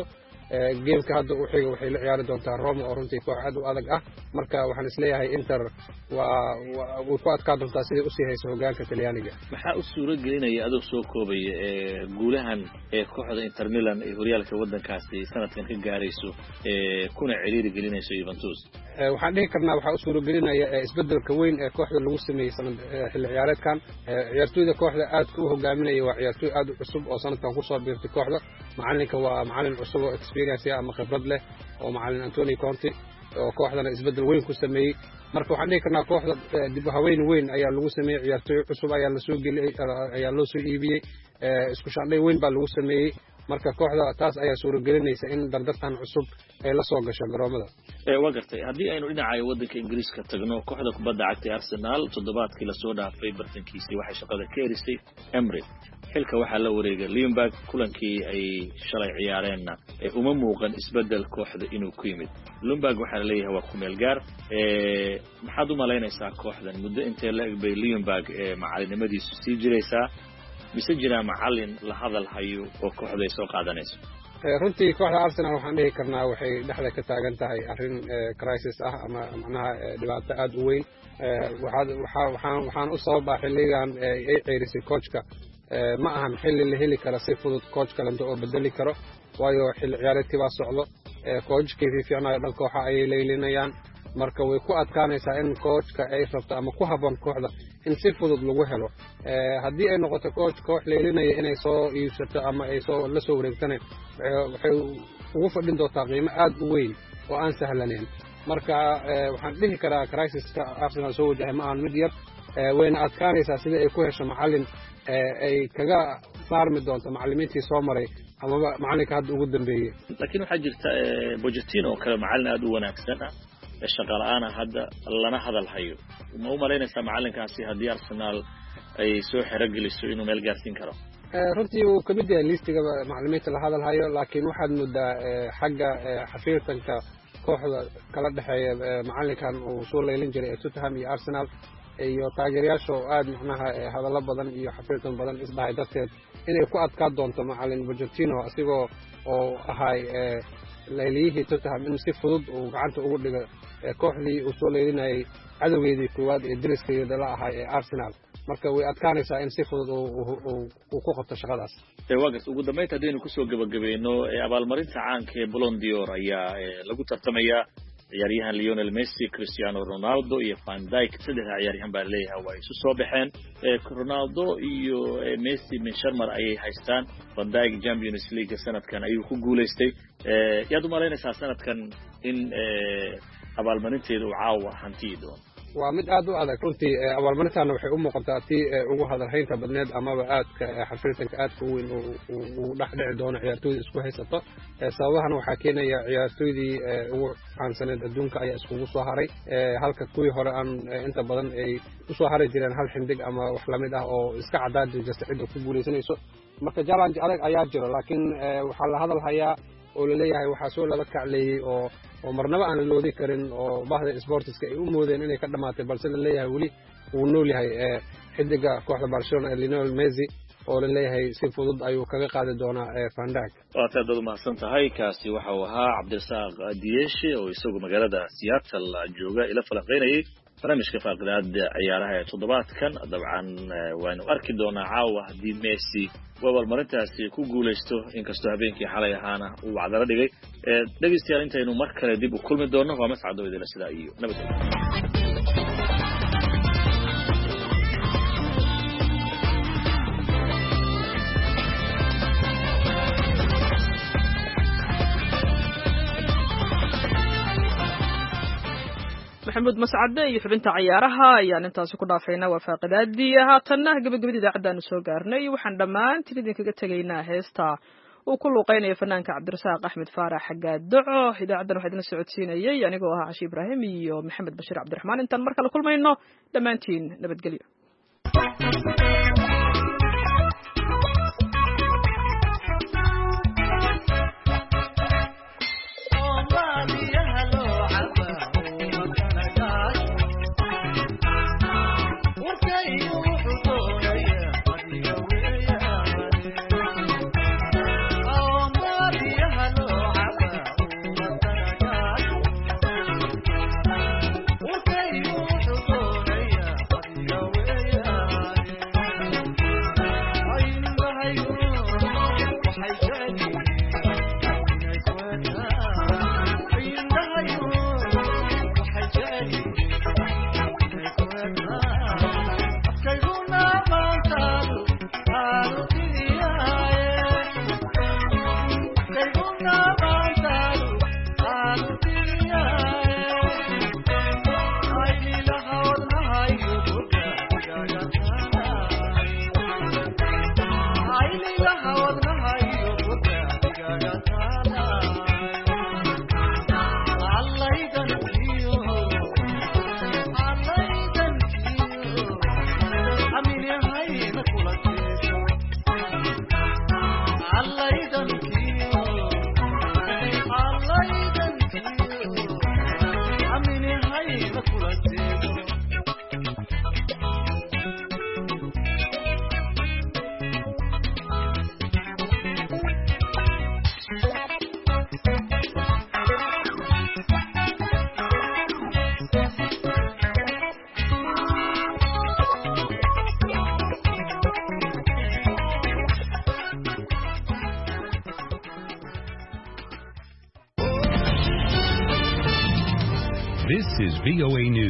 geemka hadda u xiga waxay la ciyaari doontaa Roma oo runtii koox aad u adag ah marka waxaan isleeyahay Inter waa way ku adkaan doontaa sidii u sii hayso hogaanka Talyaaniga maxaa u suura gelinaya adoo soo koobay ee guulahan ee kooxda Inter Milan ee horyaalka wadankaasi sanadkan ka gaarayso ee kuna ciriiri gelinayso Juventus waxaan dhihi karnaa waxaa u suura gelinaya isbedelka weyn ee kooxda lagu sameeyay sanad xilli ciyaareedkan ciyaartoyda kooxda aad u hogaaminaya waa ciyaartoy aad u cusub oo sanadkan ku soo biirtay kooxda macalinka waa macalin cusub oo experience ama khibrad leh oo macalin Antonio Conte oo kooxdana isbedel weyn ku sameeyay marka waxaan dhihi karnaa kooxda dib u haweyn weyn ayaa lagu sameeyay ciyaartoy cusub ayaa la soo geliyay ayaa loo soo iibiyay isku shaqay weyn baa lagu sameeyay marka kooxda taas ayaa suura gelinaysa in dardartan cusub ay la soo gasho garoomada ee waa gartay haddii aynu dhinaca waddanka Ingiriiska tagno kooxda kubadda cagta Arsenal toddobaadkii la soo dhaafay bartankiisii waxay shaqada ka erisay Emery xilka waxaa la wareegay Ljungberg kulankii ay shalay ciyaareenna ee uma muuqan isbedel kooxda inuu ku yimid Ljungberg waxaa la leeyahay waa ku meel gaar ee maxaad u malaynaysaa kooxdan muddo intee la egbay Ljungberg ee macalinimadiisu sii jiraysaa mise jira macalin la hadal hayo oo kooxda ay soo qaadanayso runtii kooxda Arsenal waxaan dhihi karnaa waxay dhexda ka taagan tahay arrin crisis ah ama macnaha dhibaato aad u weyn waxaan waxaan waxaan u sababaa xilligan ay ceerisay coachka ma ahan xilli la heli karo si fudud coach kalanta oo bedeli karo waayo xilli ciyaareedkii baa socdo coachkii fiicnaayo dhan kooxa ayay leelinayaan marka way ku adkaanaysaa in coachka ay rabto ama ku habboon kooxda in si fudud lagu helo haddii ay noqoto coach koox leelinaya inay soo iibsato ama ay soo la soo wareegtana waxay ugu fadhin doontaa qiimo aad u weyn oo aan sahlanayn marka waxaan dhihi karaa crisiska Arsenal soo wajahay ma aan mid yar wayna adkaanaysaa sida ay ku hesho macalin ay kaga saarmi doonto macallimiintii soo maray ama macalinka hadda ugu dambeeyay laakiin waxaa jirta Pochettino oo kale macalin aad u wanaagsan ah shaqaalaana hadda lana hadal hayo ma u malaynaysaa macalinkaasi haddii Arsenal ay soo xirageliso inuu meel gaarsiin karo runtii uu ka mid yahay listiga macallimiinta la hadal hayo laakiin waxaad moodaa xagga xafiirtanka kooxda kala dhaxeeya macalinkan uu soo leelin jiray Tottenham iyo Arsenal iyo taageerayaasha oo aad macnaha hadallo badan iyo xafiirtan badan isdhahay dadkeed inay ku adkaan doonto macalin Pochettino asigoo oo ahay leeliyihii Tottenham in si fudud uu gacanta ugu dhigo kooxdii uu soo leelinayay cadawgeedii koowaad ee deriskeeda la ahay ee Arsenal marka way adkaanaysaa in si fudud uu ku qabto shaqadaas ee waagas ugu dambeynta hadaynu kusoo gabagabeeyno abaalmarinta caanka ee Ballon d'Or ayaa lagu tartamayaa ciyaaryahan Lionel Messi, Cristiano Ronaldo iyo Van Dijk saddex ciyaaryahan baa leeyahay way isu soo baxeen Ronaldo iyo Messi min sharmar ayay haystaan Van Dijk Champions League sanadkan ayuu ku guuleystay yaad u malaynaysaa sanadkan in abaalmarinteedu caawa hantii doon waa mid aad u adag runtii abaalmarintaana waxay u muuqataa tii ugu hadalhaynta badneed amaba aadka xafirtanka aadka weyn uu dhex dhici doono ciyaartooyda isku haysato sababahan waxaa keenaya ciyaartooydii ugu caansaneed adduunka ayaa iskugu soo haray halka kuwii hore aan inta badan ay usoo hari jireen hal xindig ama wax lamid ah oo iska cadaadi jirta cidda ku guulaysanayso marka challenge adag ayaa jiro laakiin waxaa la hadal hayaa oo la leeyahay waxaa soo laba kacleeyay oo oo marnaba aan la loodi karin oo bahda sportiska ay u moodeen inay ka dhamaatay balse la leeyahay weli uu nool yahay xidiga kooxda Barcelona Lionel Messi oo la leeyahay si fudud ayuu kaga qaadi doonaa Van Dijk waad aad u mahadsan tahay kaasi waxa uu ahaa Cabdirasaaq Diyeeshe oo isagu magaalada Seattle jooga ila falanqeynayay barnaamijka faaqidaada ciyaaraha ee toddobaadkan dabcan waanu arki doonaa caawa haddii Messi abaalmarintaasi ku guuleysto inkastoo habeenkii xalay ahaana uu wacdala dhigay dhegeystayaal intaynu mar kale dib u kulmi doono waa mascado idila sidaa iyo nabadgelyo maxamuud mascade iyo xubinta ciyaaraha ayaan intaasi ku dhaafayna waa faaqidaadii haatanna gabagabada idaacaddaanu soo gaarnay waxaan dhammaantiin idinkaga tegaynaa heesta uu ku luuqeynayo fanaanka cabdirasaaq axmed faarax xagaadoco idaacaddan waxaa idin socodsiinayay anigoo ahaa cashi ibraahim iyo maxamed bashiir cabdiraxmaan intaan mar kale kulmayno dhammaantiin nabadgelyo Oh, is V O A News.